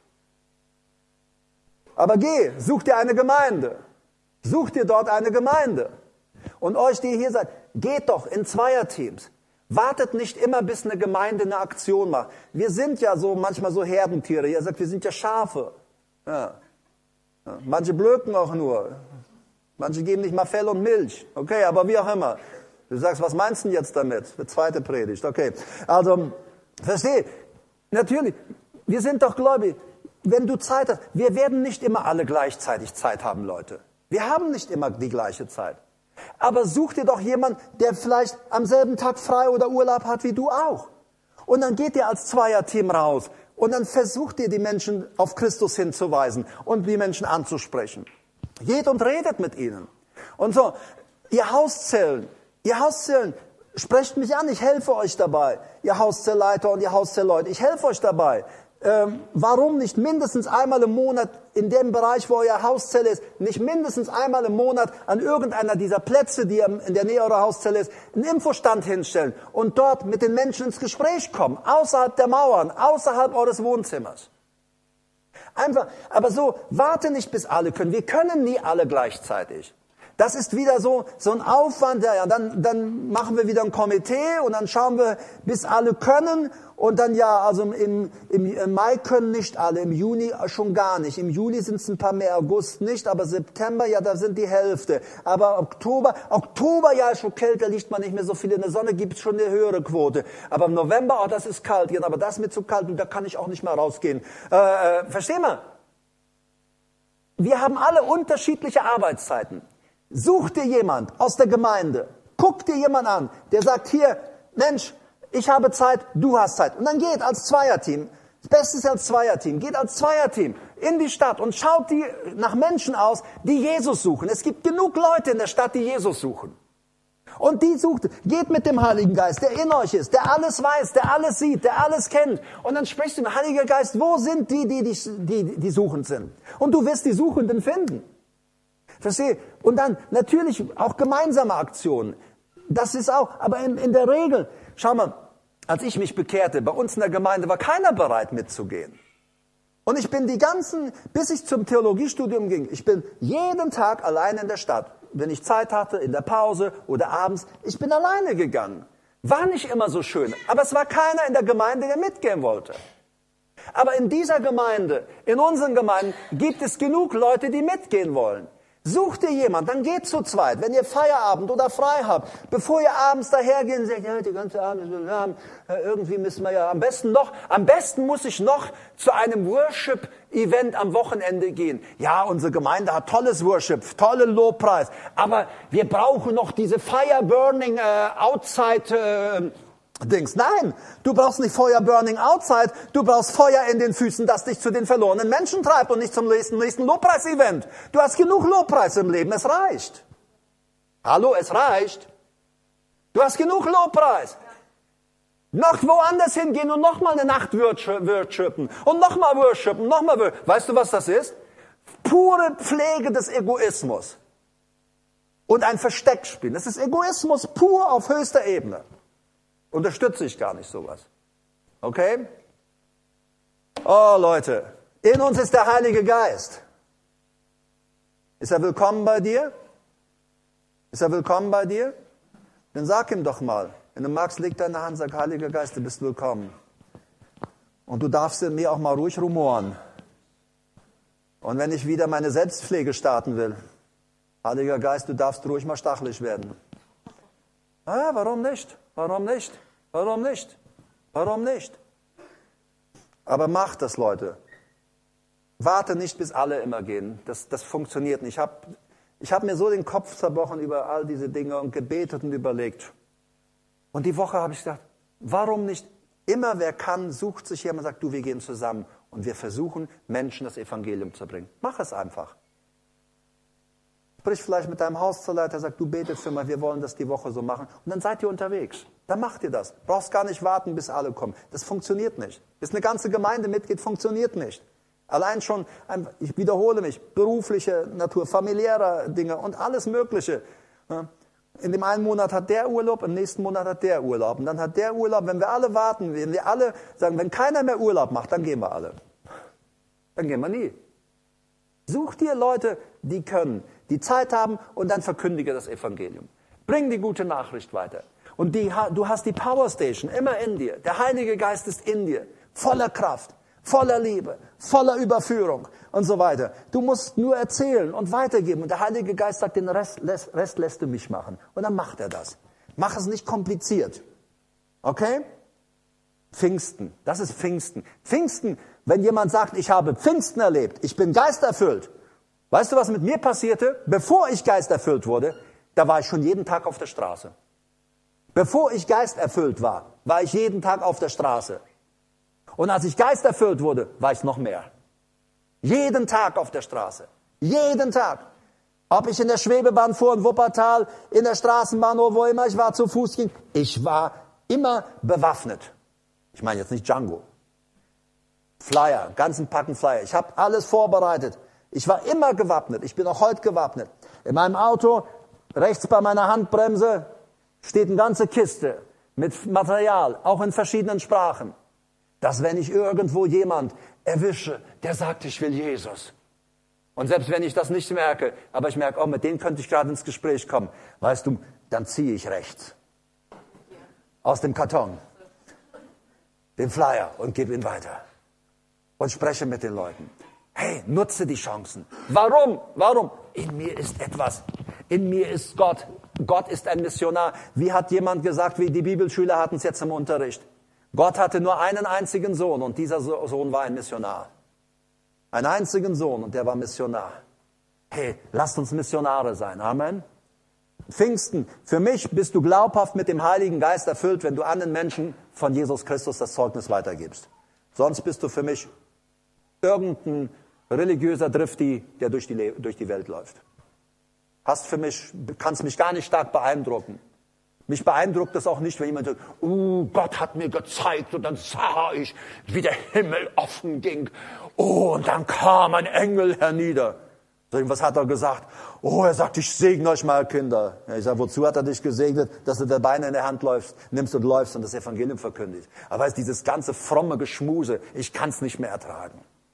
Aber geh, such dir eine Gemeinde. Such dir dort eine Gemeinde. Und euch, die hier seid, geht doch in Zweierteams. Wartet nicht immer, bis eine Gemeinde eine Aktion macht. Wir sind ja so manchmal so Herdentiere. Ihr sagt, wir sind ja Schafe. Ja. Ja. Manche blöken auch nur. Manche geben nicht mal Fell und Milch. Okay, aber wie auch immer. Du sagst, was meinst du denn jetzt damit? Die zweite Predigt. Okay, also, versteh, natürlich, wir sind doch gläubig. Wenn du Zeit hast, wir werden nicht immer alle gleichzeitig Zeit haben, Leute. Wir haben nicht immer die gleiche Zeit. Aber such dir doch jemanden, der vielleicht am selben Tag frei oder Urlaub hat wie du auch. Und dann geht ihr als Zweierteam raus und dann versucht ihr die Menschen auf Christus hinzuweisen und die Menschen anzusprechen. Geht und redet mit ihnen. Und so, ihr Hauszellen, ihr Hauszellen, sprecht mich an, ich helfe euch dabei. Ihr Hauszellleiter und ihr Hauszellleute, ich helfe euch dabei. Ähm, warum nicht mindestens einmal im Monat in dem Bereich, wo euer Hauszelle ist, nicht mindestens einmal im Monat an irgendeiner dieser Plätze, die in der Nähe eurer Hauszelle ist, einen Infostand hinstellen und dort mit den Menschen ins Gespräch kommen, außerhalb der Mauern, außerhalb eures Wohnzimmers. Einfach, aber so, warte nicht, bis alle können. Wir können nie alle gleichzeitig. Das ist wieder so, so ein Aufwand, ja, dann, dann machen wir wieder ein Komitee und dann schauen wir, bis alle können und dann ja, also im, im Mai können nicht alle, im Juni schon gar nicht, im Juli sind es ein paar mehr, August nicht, aber September, ja, da sind die Hälfte, aber Oktober, Oktober, ja, ist schon kälter, liegt man nicht mehr so viel in der Sonne, gibt es schon eine höhere Quote, aber im November, oh, das ist kalt, ja, aber das ist mir zu kalt und da kann ich auch nicht mehr rausgehen. Äh, äh, verstehen wir? Wir haben alle unterschiedliche Arbeitszeiten. Such dir jemand aus der Gemeinde, guck dir jemand an, der sagt, hier, Mensch, ich habe Zeit, du hast Zeit. Und dann geht als Zweierteam, das Beste ist als Zweierteam, geht als Zweierteam in die Stadt und schaut die nach Menschen aus, die Jesus suchen. Es gibt genug Leute in der Stadt, die Jesus suchen. Und die sucht, geht mit dem Heiligen Geist, der in euch ist, der alles weiß, der alles sieht, der alles kennt. Und dann sprichst du mit dem Heiligen Geist, wo sind die, die, die, die, die suchend sind? Und du wirst die Suchenden finden. Verstehe? Und dann natürlich auch gemeinsame Aktionen. Das ist auch, aber in, in der Regel, schau mal, als ich mich bekehrte, bei uns in der Gemeinde war keiner bereit mitzugehen. Und ich bin die ganzen, bis ich zum Theologiestudium ging, ich bin jeden Tag allein in der Stadt. wenn ich Zeit hatte, in der Pause oder abends, ich bin alleine gegangen. War nicht immer so schön, aber es war keiner in der Gemeinde, der mitgehen wollte. Aber in dieser Gemeinde, in unseren Gemeinden, gibt es genug Leute, die mitgehen wollen. Such dir jemand, dann geht zu zweit, wenn ihr Feierabend oder frei habt, bevor ihr abends dahergehen und sagt, ja, die ganze Abend, irgendwie müssen wir ja am besten noch, am besten muss ich noch zu einem Worship-Event am Wochenende gehen. Ja, unsere Gemeinde hat tolles Worship, tolle Lobpreis, aber wir brauchen noch diese Fire-Burning äh, Outside äh, Dings. Nein, du brauchst nicht Feuer burning outside, du brauchst Feuer in den Füßen, das dich zu den verlorenen Menschen treibt und nicht zum nächsten, nächsten Lobpreis-Event. Du hast genug Lobpreis im Leben, es reicht. Hallo, es reicht. Du hast genug Lobpreis. Noch woanders hingehen und nochmal eine Nacht worshipen und nochmal worshipen, nochmal worshipen. Weißt du, was das ist? Pure Pflege des Egoismus. Und ein Versteckspiel. Das ist Egoismus pur auf höchster Ebene. Unterstütze ich gar nicht sowas. Okay? Oh Leute, in uns ist der Heilige Geist. Ist er willkommen bei dir? Ist er willkommen bei dir? Dann sag ihm doch mal, wenn du magst, leg deine Hand, sag, Heiliger Geist, du bist willkommen. Und du darfst in mir auch mal ruhig rumoren. Und wenn ich wieder meine Selbstpflege starten will, Heiliger Geist, du darfst ruhig mal stachelig werden. Ah, warum nicht? Warum nicht? Warum nicht? Warum nicht? Aber mach das, Leute. Warte nicht, bis alle immer gehen. Das, das funktioniert nicht. Ich habe ich hab mir so den Kopf zerbrochen über all diese Dinge und gebetet und überlegt. Und die Woche habe ich gedacht, warum nicht? Immer wer kann, sucht sich jemand und sagt, du, wir gehen zusammen. Und wir versuchen, Menschen das Evangelium zu bringen. Mach es einfach. Sprich vielleicht mit deinem Hauszuleiter, sag, du betet für mich, wir wollen das die Woche so machen. Und dann seid ihr unterwegs. Dann macht ihr das. Brauchst gar nicht warten, bis alle kommen. Das funktioniert nicht. Bis eine ganze Gemeinde mitgeht, funktioniert nicht. Allein schon, ich wiederhole mich, berufliche Natur, familiäre Dinge und alles Mögliche. In dem einen Monat hat der Urlaub, im nächsten Monat hat der Urlaub. Und dann hat der Urlaub, wenn wir alle warten, wenn wir alle sagen, wenn keiner mehr Urlaub macht, dann gehen wir alle. Dann gehen wir nie. Such dir Leute, die können, die Zeit haben und dann verkündige das Evangelium. Bring die gute Nachricht weiter. Und die, du hast die Power Station immer in dir. Der Heilige Geist ist in dir. Voller Kraft, voller Liebe, voller Überführung und so weiter. Du musst nur erzählen und weitergeben. Und der Heilige Geist sagt, den Rest, Rest lässt du mich machen. Und dann macht er das. Mach es nicht kompliziert. Okay? Pfingsten, das ist Pfingsten. Pfingsten, wenn jemand sagt, ich habe Pfingsten erlebt, ich bin geisterfüllt. Weißt du, was mit mir passierte? Bevor ich geisterfüllt wurde, da war ich schon jeden Tag auf der Straße. Bevor ich geisterfüllt war, war ich jeden Tag auf der Straße. Und als ich geisterfüllt wurde, war ich noch mehr. Jeden Tag auf der Straße. Jeden Tag. Ob ich in der Schwebebahn fuhr, in Wuppertal, in der Straßenbahn oder wo immer ich war, zu Fuß ging. Ich war immer bewaffnet. Ich meine jetzt nicht Django. Flyer, ganzen Packen Flyer. Ich habe alles vorbereitet. Ich war immer gewappnet. Ich bin auch heute gewappnet. In meinem Auto, rechts bei meiner Handbremse, steht eine ganze Kiste mit Material, auch in verschiedenen Sprachen. Dass wenn ich irgendwo jemand erwische, der sagt, ich will Jesus. Und selbst wenn ich das nicht merke, aber ich merke, oh, mit dem könnte ich gerade ins Gespräch kommen. Weißt du, dann ziehe ich rechts. Aus dem Karton. Den Flyer und gebe ihn weiter. Und spreche mit den Leuten. Hey, nutze die Chancen. Warum? Warum? In mir ist etwas. In mir ist Gott. Gott ist ein Missionar. Wie hat jemand gesagt, wie die Bibelschüler hatten es jetzt im Unterricht? Gott hatte nur einen einzigen Sohn und dieser Sohn war ein Missionar. Einen einzigen Sohn und der war Missionar. Hey, lasst uns Missionare sein. Amen. Pfingsten, für mich bist du glaubhaft mit dem Heiligen Geist erfüllt, wenn du anderen Menschen von Jesus Christus das Zeugnis weitergibst. Sonst bist du für mich irgendein religiöser Drifti, der durch die, durch die Welt läuft. Hast für mich, kannst mich gar nicht stark beeindrucken. Mich beeindruckt es auch nicht, wenn jemand sagt, oh, Gott hat mir gezeigt und dann sah ich, wie der Himmel offen ging. Oh, und dann kam ein Engel hernieder. Was hat er gesagt? Oh, er sagt, ich segne euch mal, Kinder. Ja, ich sage, wozu hat er dich gesegnet? Dass du der Beine in der Hand läufst, nimmst und läufst und das Evangelium verkündigst. Aber weißt, dieses ganze fromme Geschmuse, ich kann es nicht mehr ertragen.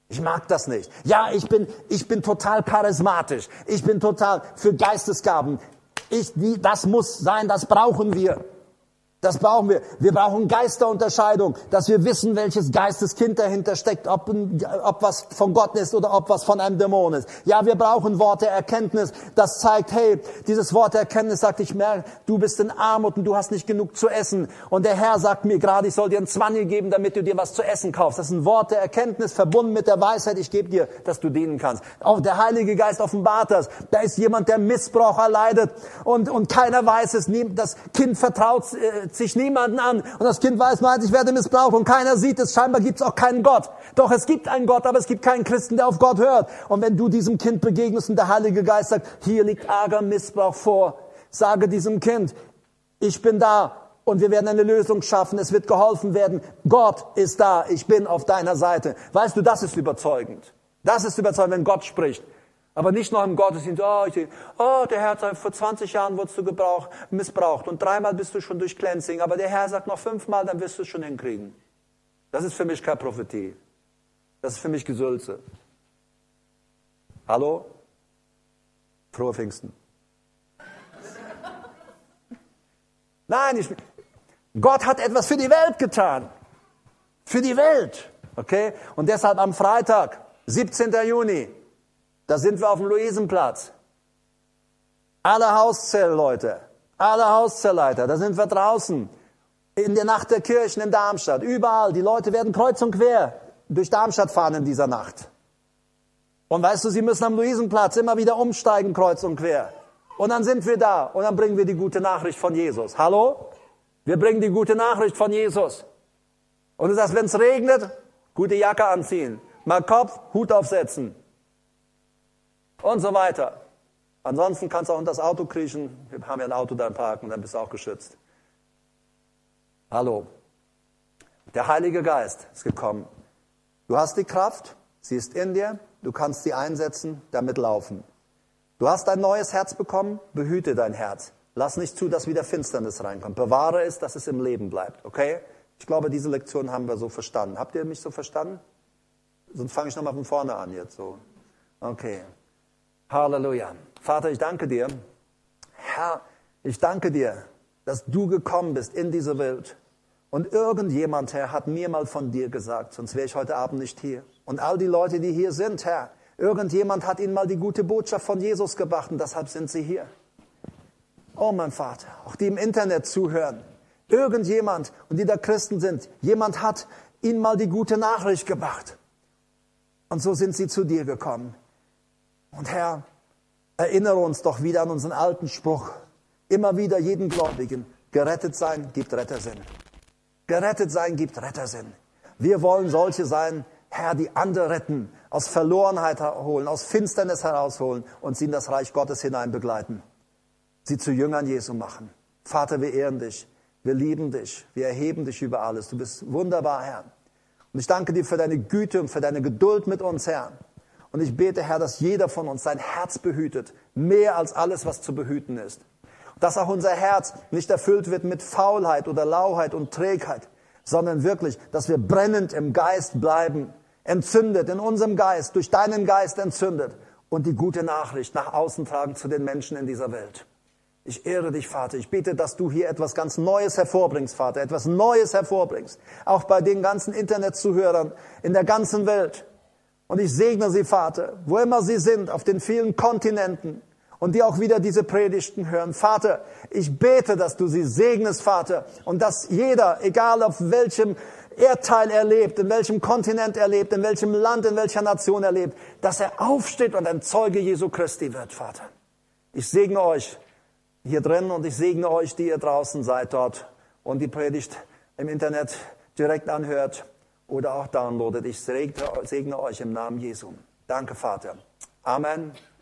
Ich mag das nicht. Ja, ich bin, ich bin total charismatisch. Ich bin total für Geistesgaben. Ich, die, das muss sein, das brauchen wir. Das brauchen wir. Wir brauchen Geisterunterscheidung, dass wir wissen, welches Geisteskind dahinter steckt, ob, ob was von Gott ist oder ob was von einem Dämon ist. Ja, wir brauchen Wort der Erkenntnis, das zeigt, hey, dieses Wort der Erkenntnis sagt, ich merke, du bist in Armut und du hast nicht genug zu essen. Und der Herr sagt mir gerade, ich soll dir einen Zwanni geben, damit du dir was zu essen kaufst. Das ist ein Wort der Erkenntnis, verbunden mit der Weisheit, ich gebe dir, dass du dienen kannst. Auch der Heilige Geist offenbart das. Da ist jemand, der Missbrauch erleidet und, und keiner weiß es. Das Kind vertraut äh, sich niemanden an und das Kind weiß, meint, ich werde missbraucht und keiner sieht es. Scheinbar gibt es auch keinen Gott. Doch es gibt einen Gott, aber es gibt keinen Christen, der auf Gott hört. Und wenn du diesem Kind begegnest und der Heilige Geist sagt, hier liegt arger Missbrauch vor, sage diesem Kind, ich bin da und wir werden eine Lösung schaffen, es wird geholfen werden. Gott ist da, ich bin auf deiner Seite. Weißt du, das ist überzeugend. Das ist überzeugend, wenn Gott spricht. Aber nicht noch im Gottesdienst, oh, ich, oh, der Herr sagt, vor zwanzig Jahren wurdest du gebraucht, missbraucht und dreimal bist du schon durch Cleansing, aber der Herr sagt noch fünfmal, dann wirst du es schon hinkriegen. Das ist für mich keine Prophetie. Das ist für mich Gesülze. Hallo? Frohe Pfingsten. Nein, ich, Gott hat etwas für die Welt getan. Für die Welt. Okay? Und deshalb am Freitag, siebzehnten Juni, da sind wir auf dem Luisenplatz. Alle Hauszellleute, alle Hauszellleiter, da sind wir draußen. In der Nacht der Kirchen in Darmstadt, überall. Die Leute werden kreuz und quer durch Darmstadt fahren in dieser Nacht. Und weißt du, sie müssen am Luisenplatz immer wieder umsteigen, kreuz und quer. Und dann sind wir da und dann bringen wir die gute Nachricht von Jesus. Hallo? Wir bringen die gute Nachricht von Jesus. Und du sagst, wenn es regnet, gute Jacke anziehen, mal Kopf, Hut aufsetzen. Und so weiter. Ansonsten kannst du auch unter das Auto kriechen. Wir haben ja ein Auto da im Parken, dann bist du auch geschützt. Hallo. Der Heilige Geist ist gekommen. Du hast die Kraft, sie ist in dir, du kannst sie einsetzen, damit laufen. Du hast ein neues Herz bekommen, behüte dein Herz. Lass nicht zu, dass wieder Finsternis reinkommt. Bewahre es, dass es im Leben bleibt. Okay? Ich glaube, diese Lektion haben wir so verstanden. Habt ihr mich so verstanden? Sonst fange ich nochmal von vorne an jetzt so. Okay. Halleluja. Vater, ich danke dir. Herr, ich danke dir, dass du gekommen bist in diese Welt. Und irgendjemand, Herr, hat mir mal von dir gesagt, sonst wäre ich heute Abend nicht hier. Und all die Leute, die hier sind, Herr, irgendjemand hat ihnen mal die gute Botschaft von Jesus gebracht und deshalb sind sie hier. Oh, mein Vater, auch die im Internet zuhören. Irgendjemand, und die da Christen sind, jemand hat ihnen mal die gute Nachricht gebracht. Und so sind sie zu dir gekommen. Und Herr, erinnere uns doch wieder an unseren alten Spruch. Immer wieder jeden Gläubigen. Gerettet sein gibt Rettersinn. Gerettet sein gibt Rettersinn. Wir wollen solche sein, Herr, die andere retten, aus Verlorenheit holen, aus Finsternis herausholen und sie in das Reich Gottes hinein begleiten. Sie zu Jüngern Jesu machen. Vater, wir ehren dich. Wir lieben dich. Wir erheben dich über alles. Du bist wunderbar, Herr. Und ich danke dir für deine Güte und für deine Geduld mit uns, Herr. Und ich bete, Herr, dass jeder von uns sein Herz behütet, mehr als alles, was zu behüten ist. Dass auch unser Herz nicht erfüllt wird mit Faulheit oder Lauheit und Trägheit, sondern wirklich, dass wir brennend im Geist bleiben, entzündet in unserem Geist, durch deinen Geist entzündet und die gute Nachricht nach außen tragen zu den Menschen in dieser Welt. Ich ehre dich, Vater. Ich bete, dass du hier etwas ganz Neues hervorbringst, Vater, etwas Neues hervorbringst, auch bei den ganzen Internetzuhörern in der ganzen Welt. Und ich segne sie, Vater, wo immer sie sind, auf den vielen Kontinenten und die auch wieder diese Predigten hören. Vater, ich bete, dass du sie segnest, Vater, und dass jeder, egal auf welchem Erdteil er lebt, in welchem Kontinent er lebt, in welchem Land, in welcher Nation er lebt, dass er aufsteht und ein Zeuge Jesu Christi wird, Vater. Ich segne euch hier drin und ich segne euch, die ihr draußen seid dort und die Predigt im Internet direkt anhört oder auch downloadet. Ich segne euch im Namen Jesu. Danke, Vater. Amen.